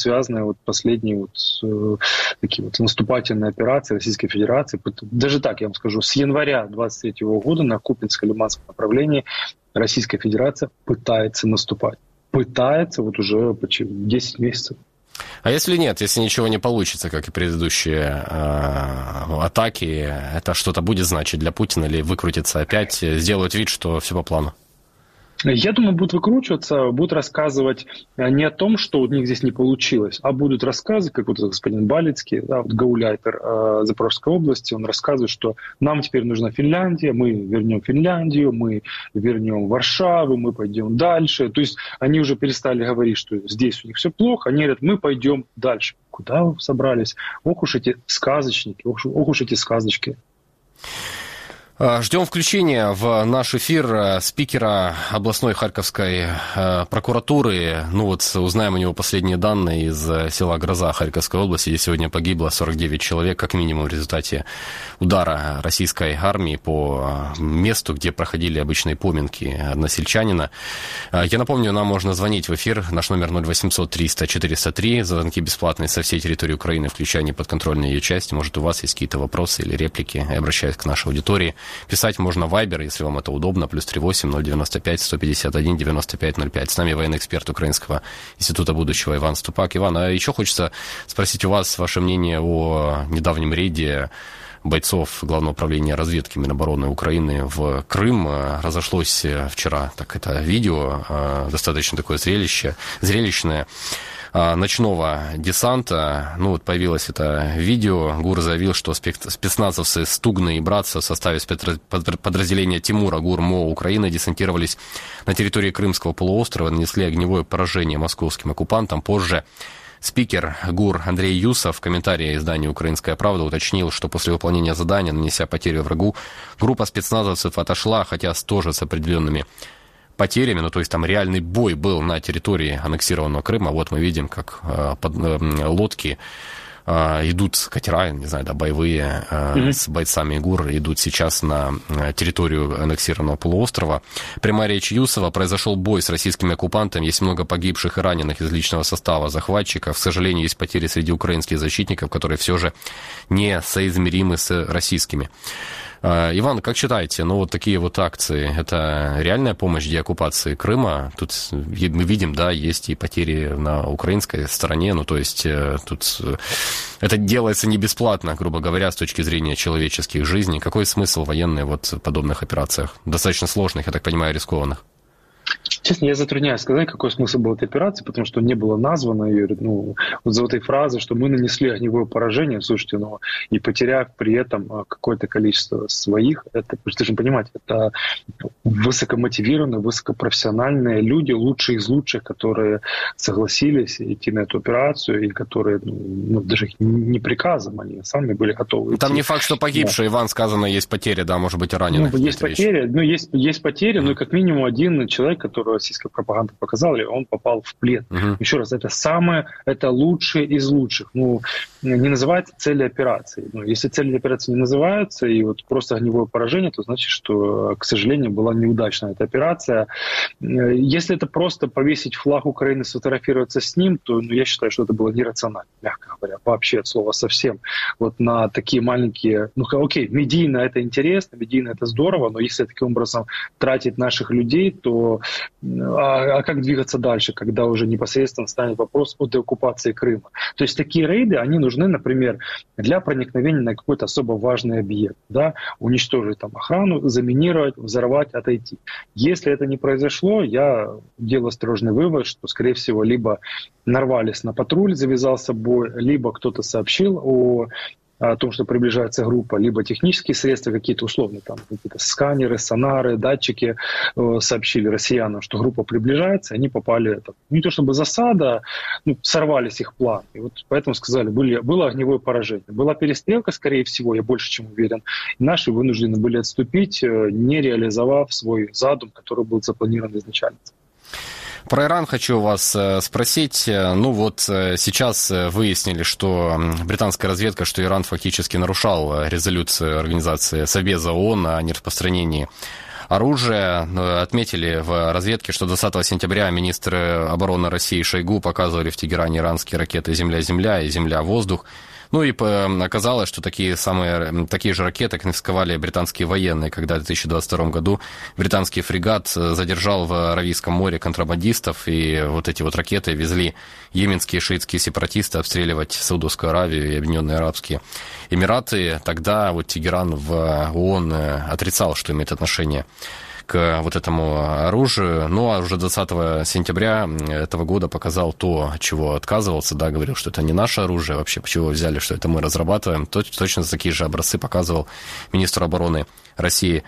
связанные вот последние вот э, такие вот наступательные операции Российской Федерации. Даже так, я вам скажу, с января двадцать третьего года на Купянско-Лиманском направлении Российская Федерация пытается наступать. Пытается вот уже почти десять месяцев. А если нет, если ничего не получится, как и предыдущие э, атаки, это что-то будет значить для Путина или выкрутится опять, сделают вид, что все по плану? Я думаю, будут выкручиваться, будут рассказывать не о том, что у них здесь не получилось, а будут рассказывать, как вот господин Балицкий, да, вот гауляйтер э, Запорожской области, он рассказывает, что нам теперь нужна Финляндия, мы вернем Финляндию, мы вернем Варшаву, мы пойдем дальше. То есть они уже перестали говорить, что здесь у них все плохо, они говорят, мы пойдем дальше. Куда вы собрались? Ох уж эти сказочники, ох, ох уж эти сказочки. Ждем включения в наш эфир спикера областной Харьковской прокуратуры. Ну вот узнаем у него последние данные из села Гроза Харьковской области, где сегодня погибло сорок девять человек, как минимум в результате удара российской армии по месту, где проходили обычные поминки односельчанина. Я напомню, нам можно звонить в эфир. Наш номер ноль восемьсот триста четыреста три. Звонки бесплатные со всей территории Украины, включая неподконтрольные ее части. Может, у вас есть какие-то вопросы или реплики? Я обращаюсь к нашей аудитории. Писать можно в Viber, если вам это удобно, плюс три восемь ноль девяносто пять сто пятьдесят один девяносто пять ноль пять. С нами военный эксперт Украинского института будущего Иван Ступак. Иван, а еще хочется спросить у вас ваше мнение о недавнем рейде бойцов Главного управления разведки Минобороны Украины в Крым. Разошлось вчера так это видео, достаточно такое зрелище, зрелищное, ночного десанта. Ну вот появилось это видео. ГУР заявил, что спецназовцы Стугны и Братца в составе подразделения Тимура ГУР-МО Украины десантировались на территории Крымского полуострова, нанесли огневое поражение московским оккупантам. Позже спикер ГУР Андрей Юсов в комментарии изданию «Украинская правда» уточнил, что после выполнения задания, нанеся потери врагу, группа спецназовцев отошла, хотя тоже с определенными потерями, ну то есть там реальный бой был на территории аннексированного Крыма. Вот мы видим, как э, под, э, лодки э, идут, катера, не знаю, да, боевые э, mm-hmm. с бойцами ГУР идут сейчас на территорию аннексированного полуострова. Прямая речь Юсова: произошел бой с российскими оккупантами, есть много погибших и раненых из личного состава захватчиков. К сожалению, есть потери среди украинских защитников, которые все же не соизмеримы с российскими. Иван, как считаете, ну вот такие вот акции, это реальная помощь деоккупации Крыма? Тут мы видим, да, есть и потери на украинской стороне, ну то есть тут это делается не бесплатно, грубо говоря, с точки зрения человеческих жизней. Какой смысл военный вот в подобных операциях? Достаточно сложных, я так понимаю, рискованных. Честно, я затрудняюсь сказать, какой смысл был этой операции, потому что не было названо ее, ну, вот за этой фразой, что мы нанесли огневое поражение, слушайте, ну, и потеряв при этом какое-то количество своих, это, вы должны понимать, это высокомотивированные, высокопрофессиональные люди, лучшие из лучших, которые согласились идти на эту операцию, и которые, ну, даже не приказом, они сами были готовы идти. Там не факт, что погибшие, да. Иван, сказано, есть потери, да, может быть, и раненых. Ну, есть потери, ну, есть, есть потери, mm-hmm. но как минимум один человек, который российская пропаганда показала, он попал в плен. Uh-huh. Еще раз, это самое, это лучшее из лучших. Ну, не называется цели операции. Ну, если цели операции не называются, и вот просто огневое поражение, то значит, что, к сожалению, была неудачная эта операция. Если это просто повесить флаг Украины, сфотографироваться с ним, то ну, я считаю, что это было нерационально, мягко говоря, вообще от слова совсем. Вот на такие маленькие... Ну, окей, медийно это интересно, медийно это здорово, но если таким образом тратить наших людей, то А, а как двигаться дальше, когда уже непосредственно станет вопрос о деоккупации Крыма? То есть такие рейды, они нужны, например, для проникновения на какой-то особо важный объект, да, уничтожить там охрану, заминировать, взорвать, отойти. Если это не произошло, я делаю осторожный вывод, что, скорее всего, либо нарвались на патруль, завязался бой, либо кто-то сообщил о о том, что приближается группа, либо технические средства какие-то условные, там какие-то сканеры, сонары, датчики э, сообщили россиянам, что группа приближается, они попали, там, не то чтобы засада, ну, сорвались их планы. И вот поэтому сказали, были, было огневое поражение. Была перестрелка, скорее всего, я больше чем уверен, и наши вынуждены были отступить, э, не реализовав свой задум, который был запланирован изначально. Про Иран хочу вас спросить. Ну вот сейчас выяснили, что британская разведка, что Иран фактически нарушал резолюцию организации Совбеза ООН о нераспространении оружия. Отметили в разведке, что двадцатого сентября министры обороны России Шойгу показывали в Тегеране иранские ракеты «Земля-Земля» и «Земля-Воздух». Ну и оказалось, что такие, самые, такие же ракеты конфисковали британские военные, когда в две тысячи двадцать втором году британский фрегат задержал в Аравийском море контрабандистов, и вот эти вот ракеты везли йеменские шиитские сепаратисты обстреливать Саудовскую Аравию и Объединенные Арабские Эмираты. Тогда вот Тегеран в ООН отрицал, что имеет отношение к вот этому оружию. Ну, а уже двадцатого сентября этого года показал то, от чего отказывался, да, говорил, что это не наше оружие, вообще, почему вы взяли, что это мы разрабатываем. Точно такие же образцы показывал министр обороны России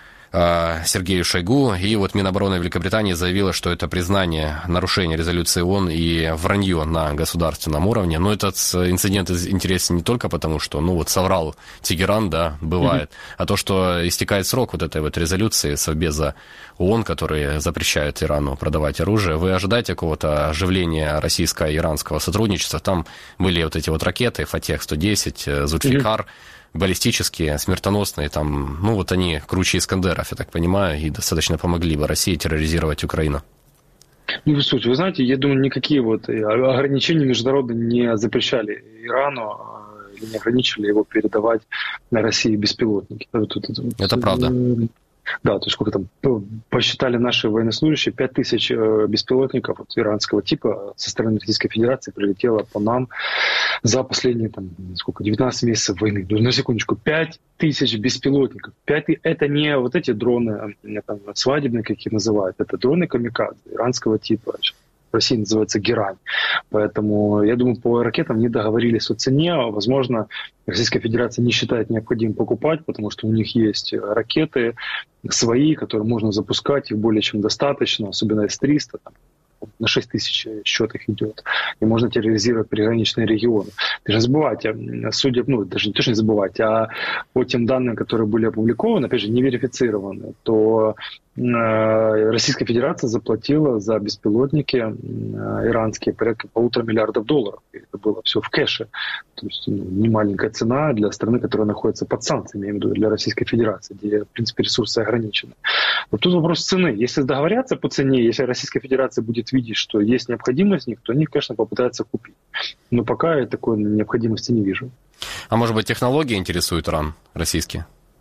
Сергею Шойгу. И вот Минобороны Великобритании заявила, что это признание нарушения резолюции ООН и вранье на государственном уровне. Но этот инцидент интересен не только потому, что, ну вот, соврал Тегеран, да, бывает, mm-hmm. а то, что истекает срок вот этой вот резолюции Совбеза ООН, который запрещает Ирану продавать оружие. Вы ожидаете какого-то оживления российско-иранского сотрудничества? Там были вот эти вот ракеты Фатех сто десять, Зульфикар, mm-hmm. баллистические, смертоносные, там, ну вот они круче Искандеров, я так понимаю, и достаточно помогли бы России терроризировать Украину. Ну, суть, вы знаете, я думаю, никакие вот ограничения международные не запрещали Ирану или не ограничивали его передавать на России беспилотники. Это правда. Да, то есть сколько там посчитали наши военнослужащие, пять тысяч беспилотников вот, иранского типа со стороны Российской Федерации прилетело по нам за последние там, сколько, девятнадцать месяцев войны. Ну, на секундочку, пять тысяч беспилотников. пять это не вот эти дроны там, свадебные, как их называют, это дроны камикадзе иранского типа. В России называется «Герань». Поэтому, я думаю, по ракетам не договорились о цене. Возможно, Российская Федерация не считает необходимым покупать, потому что у них есть ракеты свои, которые можно запускать, их более чем достаточно, особенно эс триста, там, на шесть тысяч счет их идет. И можно терроризировать приграничные регионы. Даже не забывайте, судя, ну, даже не то, что не забывайте, а по тем данным, которые были опубликованы, опять же, не верифицированы, то Российская Федерация заплатила за беспилотники иранские порядка полутора миллиардов долларов. И это было все в кэше. То есть ну, не маленькая цена для страны, которая находится под санкциями, я имею в виду, для Российской Федерации, где, в принципе, ресурсы ограничены. Вот тут вопрос цены. Если договорятся по цене, если Российская Федерация будет видеть, что есть необходимость в них, то они, конечно, попытаются купить. Но пока я такой необходимости не вижу. А может быть, технологии интересуют Иран российские?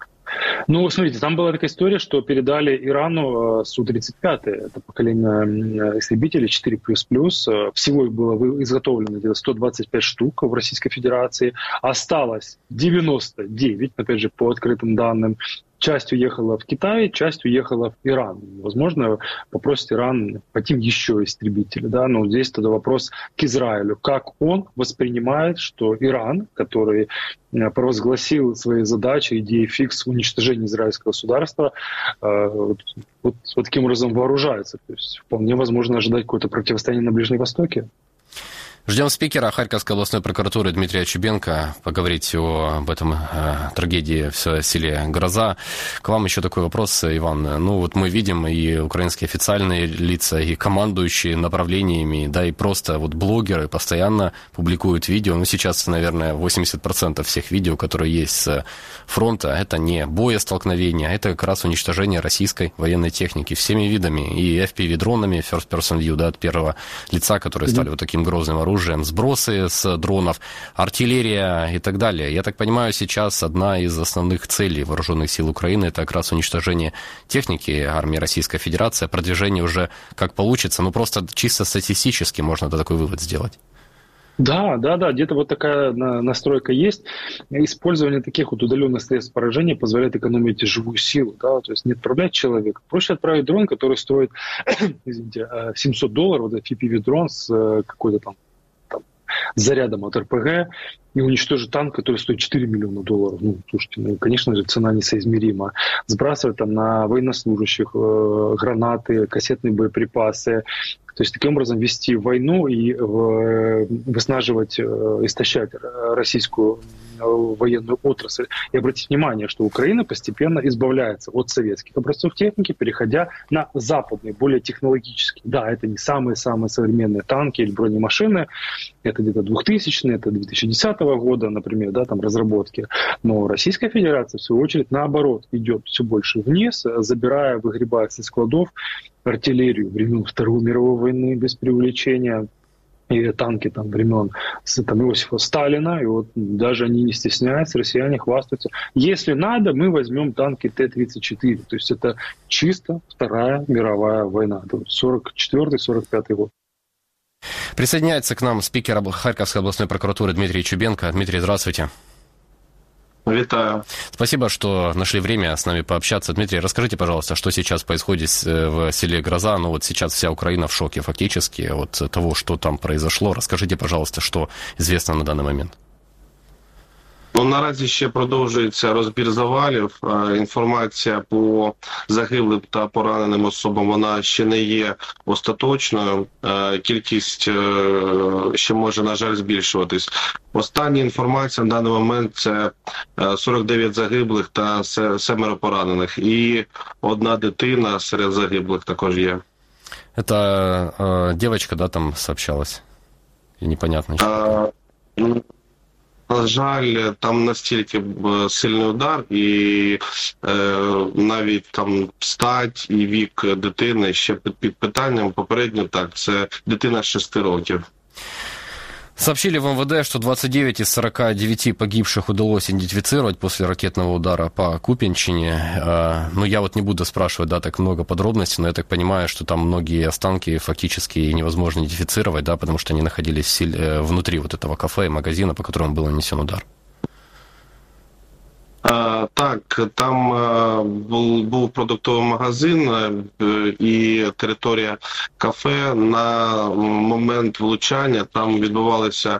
Ну, смотрите, там была такая история, что передали Ирану Су тридцать пять, это поколение истребителей четыре плюс плюс. Всего их было изготовлено где-то сто двадцать пять штук в Российской Федерации. Осталось девяносто девять, опять же, по открытым данным. Часть уехала в Китай, часть уехала в Иран. Возможно, попросит Иран хотим еще истребители. Да? Но здесь тогда вопрос к Израилю. Как он воспринимает, что Иран, который провозгласил свои задачи, идеи фикс уничтожения израильского государства, вот, вот, вот таким образом вооружается. То есть вполне возможно ожидать какое-то противостояние на Ближнем Востоке. Ждем спикера Харьковской областной прокуратуры Дмитрия Чубенко поговорить о, об этом э, трагедии в селе Гроза. К вам еще такой вопрос, Иван. Ну вот мы видим и украинские официальные лица, и командующие направлениями, да и просто вот блогеры постоянно публикуют видео. Ну сейчас, наверное, восемьдесят процентов всех видео, которые есть с фронта, это не боестолкновения, это как раз уничтожение российской военной техники всеми видами. И эф пи ви-дронами, First Person View, да, от первого лица, которые стали вот таким грозным оружием. Сбросы с дронов, артиллерия и так далее. Я так понимаю, сейчас одна из основных целей вооруженных сил Украины — это как раз уничтожение техники армии Российской Федерации, продвижение уже как получится, ну просто чисто статистически можно такой вывод сделать. Да, да, да, где-то вот такая настройка есть. Использование таких вот удаленных средств поражения позволяет экономить живую силу, да, то есть не отправлять человека. Проще отправить дрон, который стоит, извините, семьсот долларов, вот эф пи ви-дрон с какой-то там зарядом от эр пэ гэ и уничтожить танк, который стоит четыре миллиона долларов. Ну, слушайте, ну, конечно же, цена несоизмерима. Сбрасывать там на военнослужащих э, гранаты, кассетные боеприпасы. То есть таким образом вести войну и э, выснаживать, э, истощать российскую военную отрасль. И обратите внимание, что Украина постепенно избавляется от советских образцов техники, переходя на западные, более технологические. Да, это не самые-самые современные танки или бронемашины, это где-то двухтысячные, это две тысячи десятого года, например, да, там разработки. Но Российская Федерация, в свою очередь, наоборот, идет все больше вниз, забирая, выгребая со складов артиллерию времен Второй мировой войны без преувеличения, и танки там времен там, Иосифа Сталина, и вот даже они не стесняются, россияне хвастаются. Если надо, мы возьмем танки Т тридцать четыре. То есть это чисто Вторая мировая война. Это сорок четвёртый сорок пятый год. Присоединяется к нам спикер Харьковской областной прокуратуры Дмитрий Чубенко. Дмитрий, здравствуйте. Витаю. Спасибо, что нашли время с нами пообщаться. Дмитрий, расскажите, пожалуйста, что сейчас происходит в селе Гроза? Ну вот сейчас вся Украина в шоке фактически от того, что там произошло. Расскажите, пожалуйста, что известно на данный момент. Ну, наразі ще продовжується розбір завалів. Інформація по загиблим та пораненим особам, вона ще не є остаточною. Кількість ще може, на жаль, збільшуватись. Остання інформація на даний момент – це сорок дев'ять загиблих та семеро поранених. І одна дитина серед загиблих також є. Это э, девочка, да, там сообщалась? И непонятно. А, на жаль, там настільки сильний удар, і е, навіть там стать і вік дитини ще під, під питанням. Попередньо так, це дитина шести років. Сообщили в эм вэ дэ, что двадцать девять из сорока девяти погибших удалось идентифицировать после ракетного удара по Купянщине. Ну, я вот не буду спрашивать, да, так много подробностей, но я так понимаю, что там многие останки фактически невозможно идентифицировать, да, потому что они находились внутри вот этого кафе и магазина, по которому был нанесен удар. Так, там був, був продуктовий магазин і територія кафе. На момент влучання там відбувалися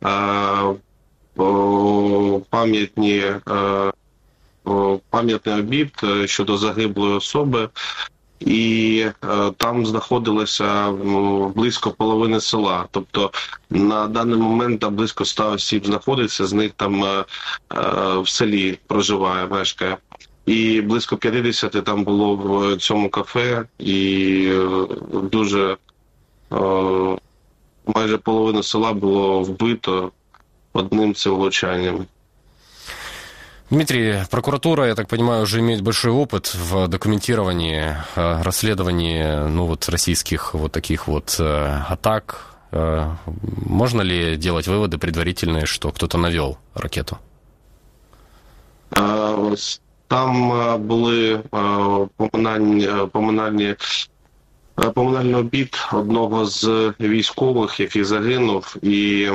пам'ятні, пам'ятний обід щодо загиблої особи. І е, там знаходилося близько половини села. Тобто на даний момент там близько ста осіб знаходиться, з них там е, е, в селі проживає, мешкає. І близько п'ятдесят там було в цьому кафе, і е, дуже е, майже половину села було вбито одним цим влучанням. Дмитрий, прокуратура, я так понимаю, уже имеет большой опыт в документировании, расследовании, ну, вот, российских вот таких вот атак. Можно ли делать выводы предварительные, что кто-то навел ракету? Там були поминальні, поминальні, поминальний обід одного з військових, який загинув, і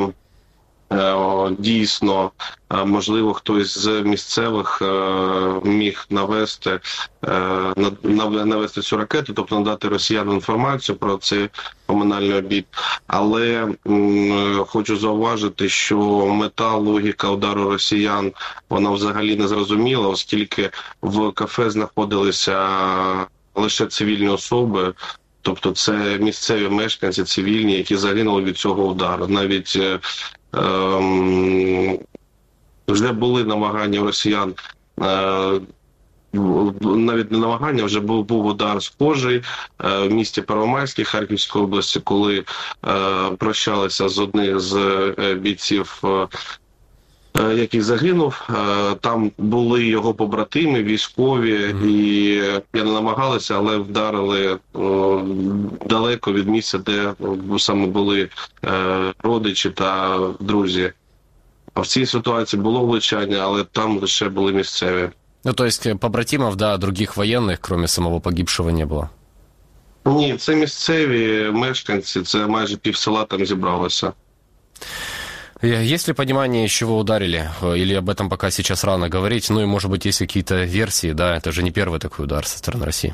дійсно, можливо, хтось з місцевих міг навести, навести цю ракету, тобто надати росіянам інформацію про цей поминальний обід. Але хочу зауважити, що мета, логіка удару росіян, вона взагалі не зрозуміла, оскільки в кафе знаходилися лише цивільні особи. Тобто це місцеві мешканці, цивільні, які загинули від цього удару. Навіть ем, вже були намагання росіян, е, навіть не намагання, вже був, був удар схожий е, в місті Первомайській Харківської області, коли е, прощалися з одним з е, бійців, е, який загинув. Там були його побратими, військові, і я не намагалися, але вдарили далеко від місця, де саме були родичі та друзі. А в цій ситуації було влучання, але там лише були місцеві. Ну, то есть побратимов, да, других военных, кроме самого погибшего, не було? Ні, це місцеві мешканці, це майже пів села там зібралося. Есть ли понимание, из чего ударили? Или об этом пока сейчас рано говорить? Ну и, может быть, есть какие-то версии, да? Это же не первый такой удар со стороны Росії.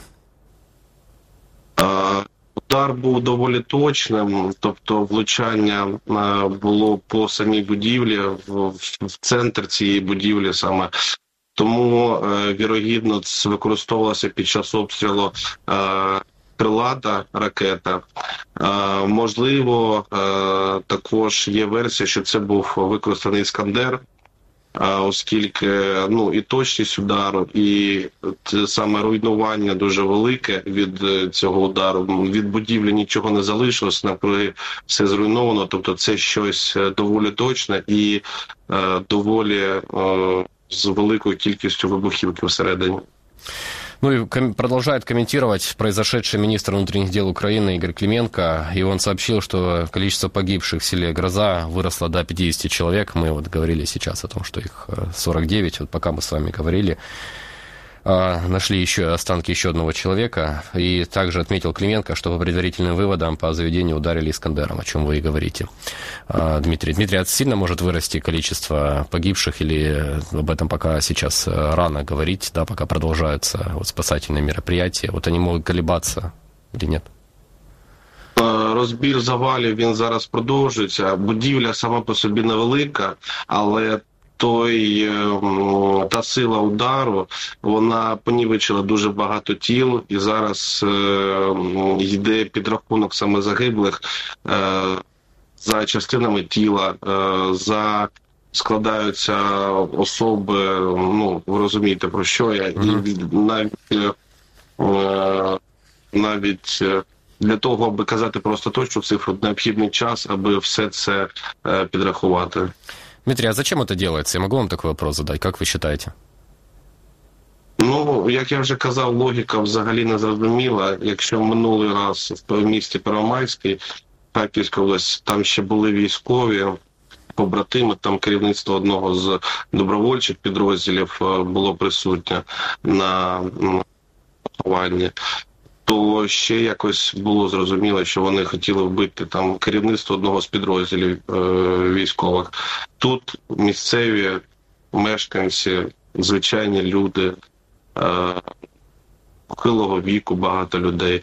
Удар був доволі точним, тобто влучання було по самій будівлі, в, в центр цієї будівлі саме. Тому, вірогідно, це використовувалося під час обстрілу крилата ракета. Е, можливо, е, також є версія, що це був використаний «Іскандер», оскільки ну, і точність удару, і це саме руйнування дуже велике від цього удару. Від будівлі нічого не залишилось, навкруги все зруйновано, тобто це щось доволі точне і е, доволі е, з великою кількістю вибухівки всередині. Ну и ком- продолжает комментировать произошедшее министр внутренних дел Украины Игорь Клименко. И он сообщил, что количество погибших в селе Гроза выросло до пятьдесят человек. Мы вот говорили сейчас о том, что их сорок девять. Вот пока мы с вами говорили, нашли еще останки еще одного человека. И также отметил Клименко, что по предварительным выводам по заведению ударили «Искандером», о чем вы и говорите, Дмитрий. Дмитрий, это сильно может вырасти количество погибших или об этом пока сейчас рано говорить, да, пока продолжаются вот спасательные мероприятия? Вот они могут колебаться или нет? Розбір завалів, він зараз продовжується. Будівля сама по собі невелика, але той, та сила удару, вона понівечила дуже багато тіл, і зараз е, йде підрахунок саме загиблих е, за частинами тіла, е, за складаються особи, ну, ви розумієте, про що я, mm-hmm. і навіть, е, навіть для того, аби казати просто точну цифру, необхідний час, аби все це е, підрахувати. Дмитрий, а зачем это делается? Я могу вам такой вопрос задать? Как вы считаете? Ну, як я вже казав, логіка взагалі не зрозуміла. Якщо минулий раз в місті Первомайській, Харківська область, там ще були військові побратими, там керівництво одного з добровольчих підрозділів було присутнє на похованні, то ще якось було зрозуміло, що вони хотіли вбити там керівництво одного з підрозділів е- військових. Тут місцеві мешканці, звичайні люди, е- похилого віку багато людей,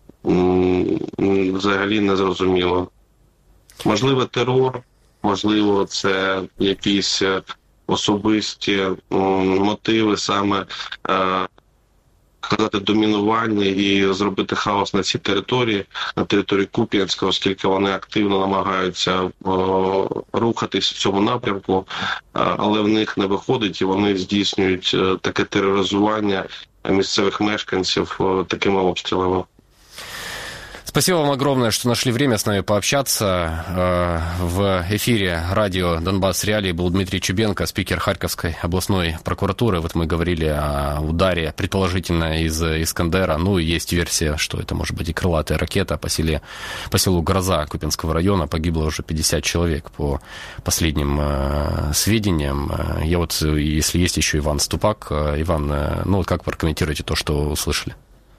м- взагалі не зрозуміло. Можливо, терор, можливо, це якісь особисті м- мотиви саме е- казати домінування і зробити хаос на цій території, на території Куп'янська, оскільки вони активно намагаються о, рухатись в цьому напрямку, але в них не виходить, і вони здійснюють таке тероризування місцевих мешканців о, такими обстрілами. Спасибо вам огромное, что нашли время с нами пообщаться. В эфире радио «Донбасс Реалии» был Дмитрий Чубенко, спикер Харьковской областной прокуратуры. Вот мы говорили о ударе, предположительно, из «Искандера». Ну, и есть версия, что это может быть и крылатая ракета по, селе, по селу Гроза Купянского района. Погибло уже пятьдесят человек, по последним э, сведениям. Я вот, если есть еще Иван Ступак. Иван, ну, вот как вы прокомментируете то, что услышали?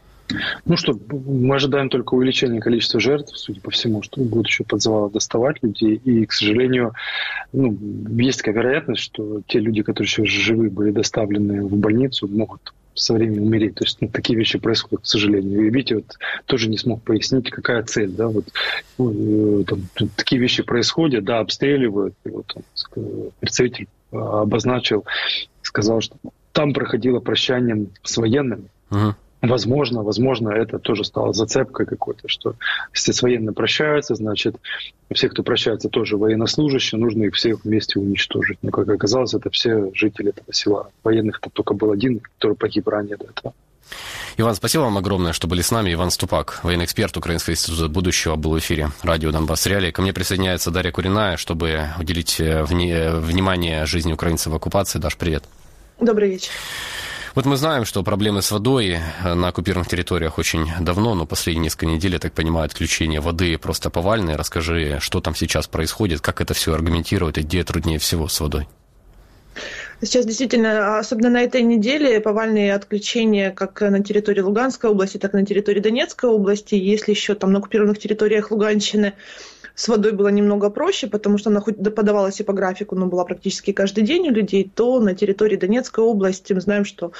Ну что, мы ожидаем только увеличения количества жертв, судя по всему, что будут еще подзывало доставать людей. И, к сожалению, ну, есть такая вероятность, что те люди, которые еще живы, были доставлены в больницу, могут со временем умереть. То есть ну, такие вещи происходят, к сожалению. И видите, вот тоже не смог пояснить, какая цель. Да? Вот, ну, там, такие вещи происходят, да, обстреливают. И вот он, представитель обозначил, сказал, что там проходило прощание с военными. Uh-huh. Возможно, возможно, это тоже стало зацепкой какой-то, что если с военными прощаются, значит, все, кто прощается, тоже военнослужащие, нужно их всех вместе уничтожить. Но, как оказалось, это все жители этого села. Военных там только был один, который погиб ранее до этого. Иван, спасибо вам огромное, что были с нами. Иван Ступак, военный эксперт Украинского института будущего, был в эфире радио «Донбасс Реалии». Ко мне присоединяется Дарья Куриная, чтобы уделить вни- внимание жизни украинцев в оккупации. Даш, привет. Добрый вечер. Вот мы знаем, что проблемы с водой на оккупированных территориях очень давно, но последние несколько недель, я так понимаю, отключение воды просто повальное. Расскажи, что там сейчас происходит, как это все аргументируют и где труднее всего с водой? Сейчас действительно, особенно на этой неделе, повальные отключения как на территории Луганской области, так и на территории Донецкой области. Если еще там на оккупированных территориях Луганщины с водой было немного проще, потому что она хоть подавалась и по графику, но была практически каждый день у людей, то на территории Донецкой области мы знаем, что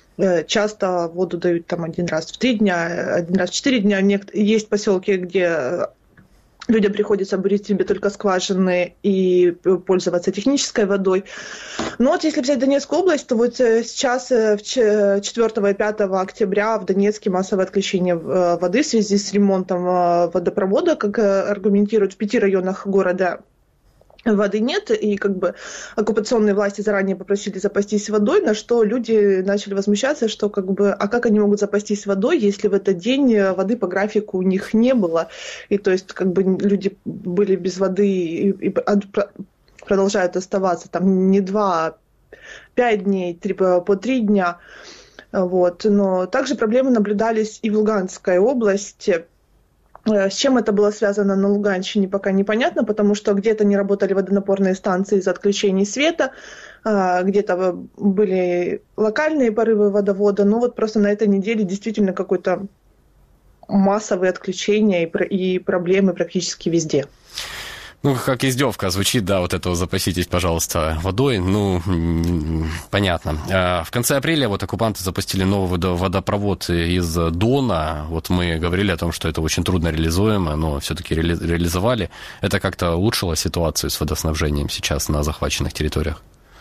часто воду дают там один раз в три дня, один раз в четыре дня. Есть поселки, где людям приходится бурить себе только скважины и пользоваться технической водой. Но вот если взять Донецкую область, то вот сейчас четвёртого и пятого октября в Донецке массовое отключение воды в связи с ремонтом водопровода, как аргументируют в пяти районах города. воды нет, и как бы оккупационные власти заранее попросили запастись водой, на что люди начали возмущаться, что как бы, а как они могут запастись водой, если в этот день воды по графику у них не было, и то есть как бы люди были без воды и, и продолжают оставаться там не два, а пять дней, три, по три дня, вот, но также проблемы наблюдались и в Луганской области. С чем это было связано на Луганщине, пока непонятно, потому что где-то не работали водонапорные станции из-за отключений света, где-то были локальные порывы водовода, но вот просто на этой неделе действительно какое-то массовые отключения и проблемы практически везде. Ну, как издевка звучит, да, вот это «запаситесь, пожалуйста, водой», ну, понятно. В конце апреля вот оккупанты запустили новый водопровод из Дона. Вот мы говорили о том, что это очень трудно реализуемо, но все-таки ре- реализовали. Это как-то улучшило ситуацию с водоснабжением сейчас на захваченных территориях?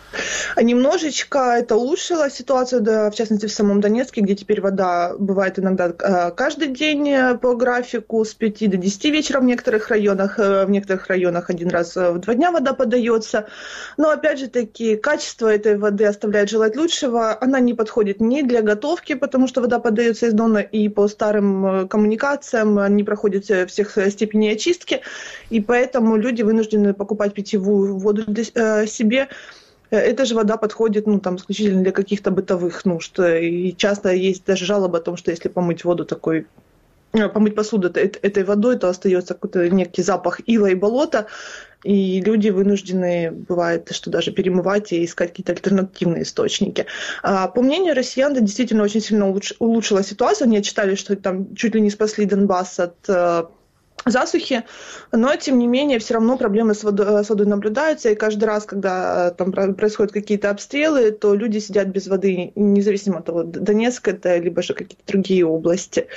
Немножечко это улучшило ситуацию, да, в частности в самом Донецке, где теперь вода бывает иногда каждый день по графику с пяти до десяти вечера в некоторых районах, в некоторых районах один раз в два дня вода подается. Но опять же таки качество этой воды оставляет желать лучшего. Она не подходит ни для готовки, потому что вода подается из Дона и по старым коммуникациям не проходит всех степеней очистки, и поэтому люди вынуждены покупать питьевую воду для себе. Эта же вода подходит, ну, там, исключительно для каких-то бытовых нужд. И часто есть даже жалоба о том, что если помыть воду такой, помыть посуду этой водой, то остается какой-то некий запах ила и болота, и люди вынуждены, бывает, что даже перемывать и искать какие-то альтернативные источники. А, по мнению россиян, да, действительно очень сильно улучшила ситуацию. Они отчитали, что там чуть ли не спасли Донбасс от засухи, но, тем не менее, все равно проблемы с водой, с водой наблюдаются, и каждый раз, когда там происходят какие-то обстрелы, то люди сидят без воды, независимо от того, Донецк это, либо же какие-то другие области,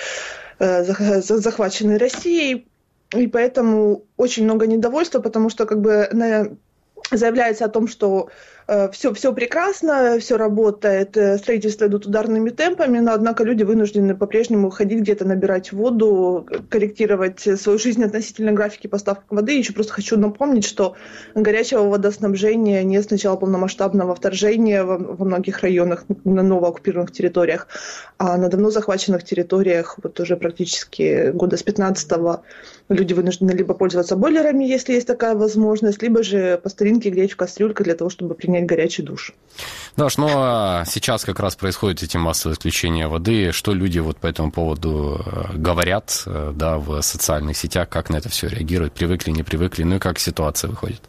захваченные Россией, и поэтому очень много недовольства, потому что как бы на... заявляется о том, что э, все, все прекрасно, все работает, строительство идут ударными темпами, но, однако, люди вынуждены по-прежнему ходить где-то набирать воду, корректировать свою жизнь относительно графики поставок воды. Еще просто хочу напомнить, что горячего водоснабжения нет с начала полномасштабного вторжения во, во многих районах на новооккупированных территориях, а на давно захваченных территориях вот уже практически года с пятнадцатого люди вынуждены либо пользоваться бойлерами, если есть такая возможность, либо же по старинке греть в кастрюльках для того, чтобы принять горячий душ. Даш, ну а сейчас как раз происходят эти массовые исключения воды. Что люди вот по этому поводу говорят, да, в социальных сетях, как на это все реагируют, привыкли, не привыкли, ну и как ситуация выходит?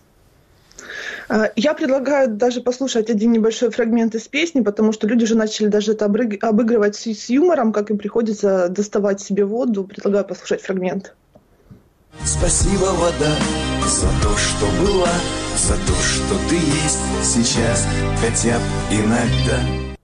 Я предлагаю даже послушать один небольшой фрагмент из песни, потому что люди уже начали даже это обыгрывать с юмором, как им приходится доставать себе воду. Предлагаю послушать фрагмент. Спасибо, вода, за то, что была, за то, что ты есть сейчас, хотя бы иногда.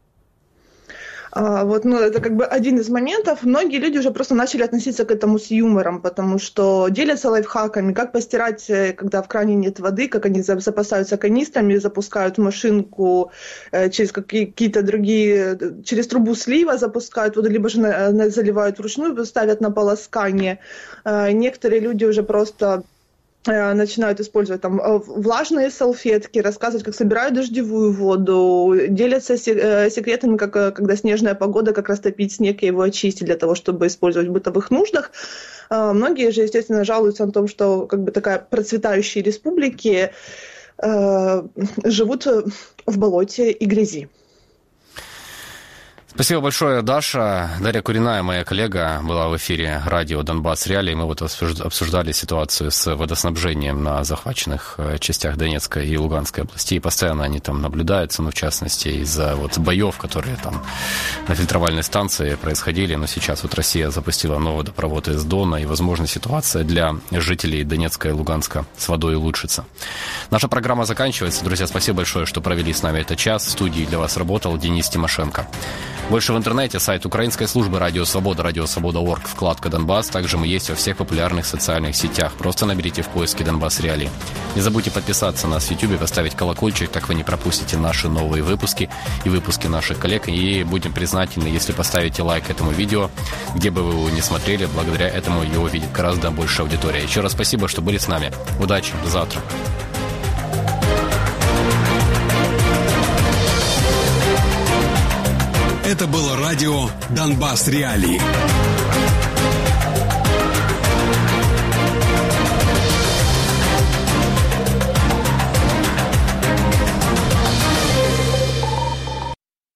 А, вот, ну, это как бы один из моментов. Многие люди уже просто начали относиться к этому с юмором, потому что делятся лайфхаками, как постирать, когда в кране нет воды, как они запасаются канистрами, запускают машинку через какие-то другие, через трубу слива запускают воду, либо же на, на, заливают вручную, ставят на полоскание. А, некоторые люди уже просто начинают использовать там влажные салфетки, рассказывать, как собирают дождевую воду, делятся секретами, как, когда снежная погода, как растопить снег и его очистить для того, чтобы использовать в бытовых нуждах. Многие же, естественно, жалуются на том, что как бы такая процветающие республики э, живут в болоте и грязи. Спасибо большое, Даша. Дарья Куриная, моя коллега, была в эфире радио «Донбасс Реалии». Мы вот обсуждали ситуацию с водоснабжением на захваченных частях Донецкой и Луганской областей. Постоянно они там наблюдаются, ну, в частности, из-за вот боев, которые там на фильтровальной станции происходили. Но сейчас вот Россия запустила новый водопровод из Дона, и, возможно, ситуация для жителей Донецка и Луганска с водой улучшится. Наша программа заканчивается. Друзья, спасибо большое, что провели с нами этот час. В студии для вас работал Денис Тимошенко. Больше в интернете, сайт украинской службы «Радио Свобода», радио свобода точка орг, вкладка «Донбасс». Также мы есть во всех популярных социальных сетях. Просто наберите в поиске «Донбасс Реалии». Не забудьте подписаться на нас в YouTube, поставить колокольчик, так вы не пропустите наши новые выпуски и выпуски наших коллег. И будем признательны, если поставите лайк этому видео, где бы вы его ни смотрели. Благодаря этому его видит гораздо больше аудитория. Еще раз спасибо, что были с нами. Удачи, до завтра. Это было радио «Донбасс Реалии».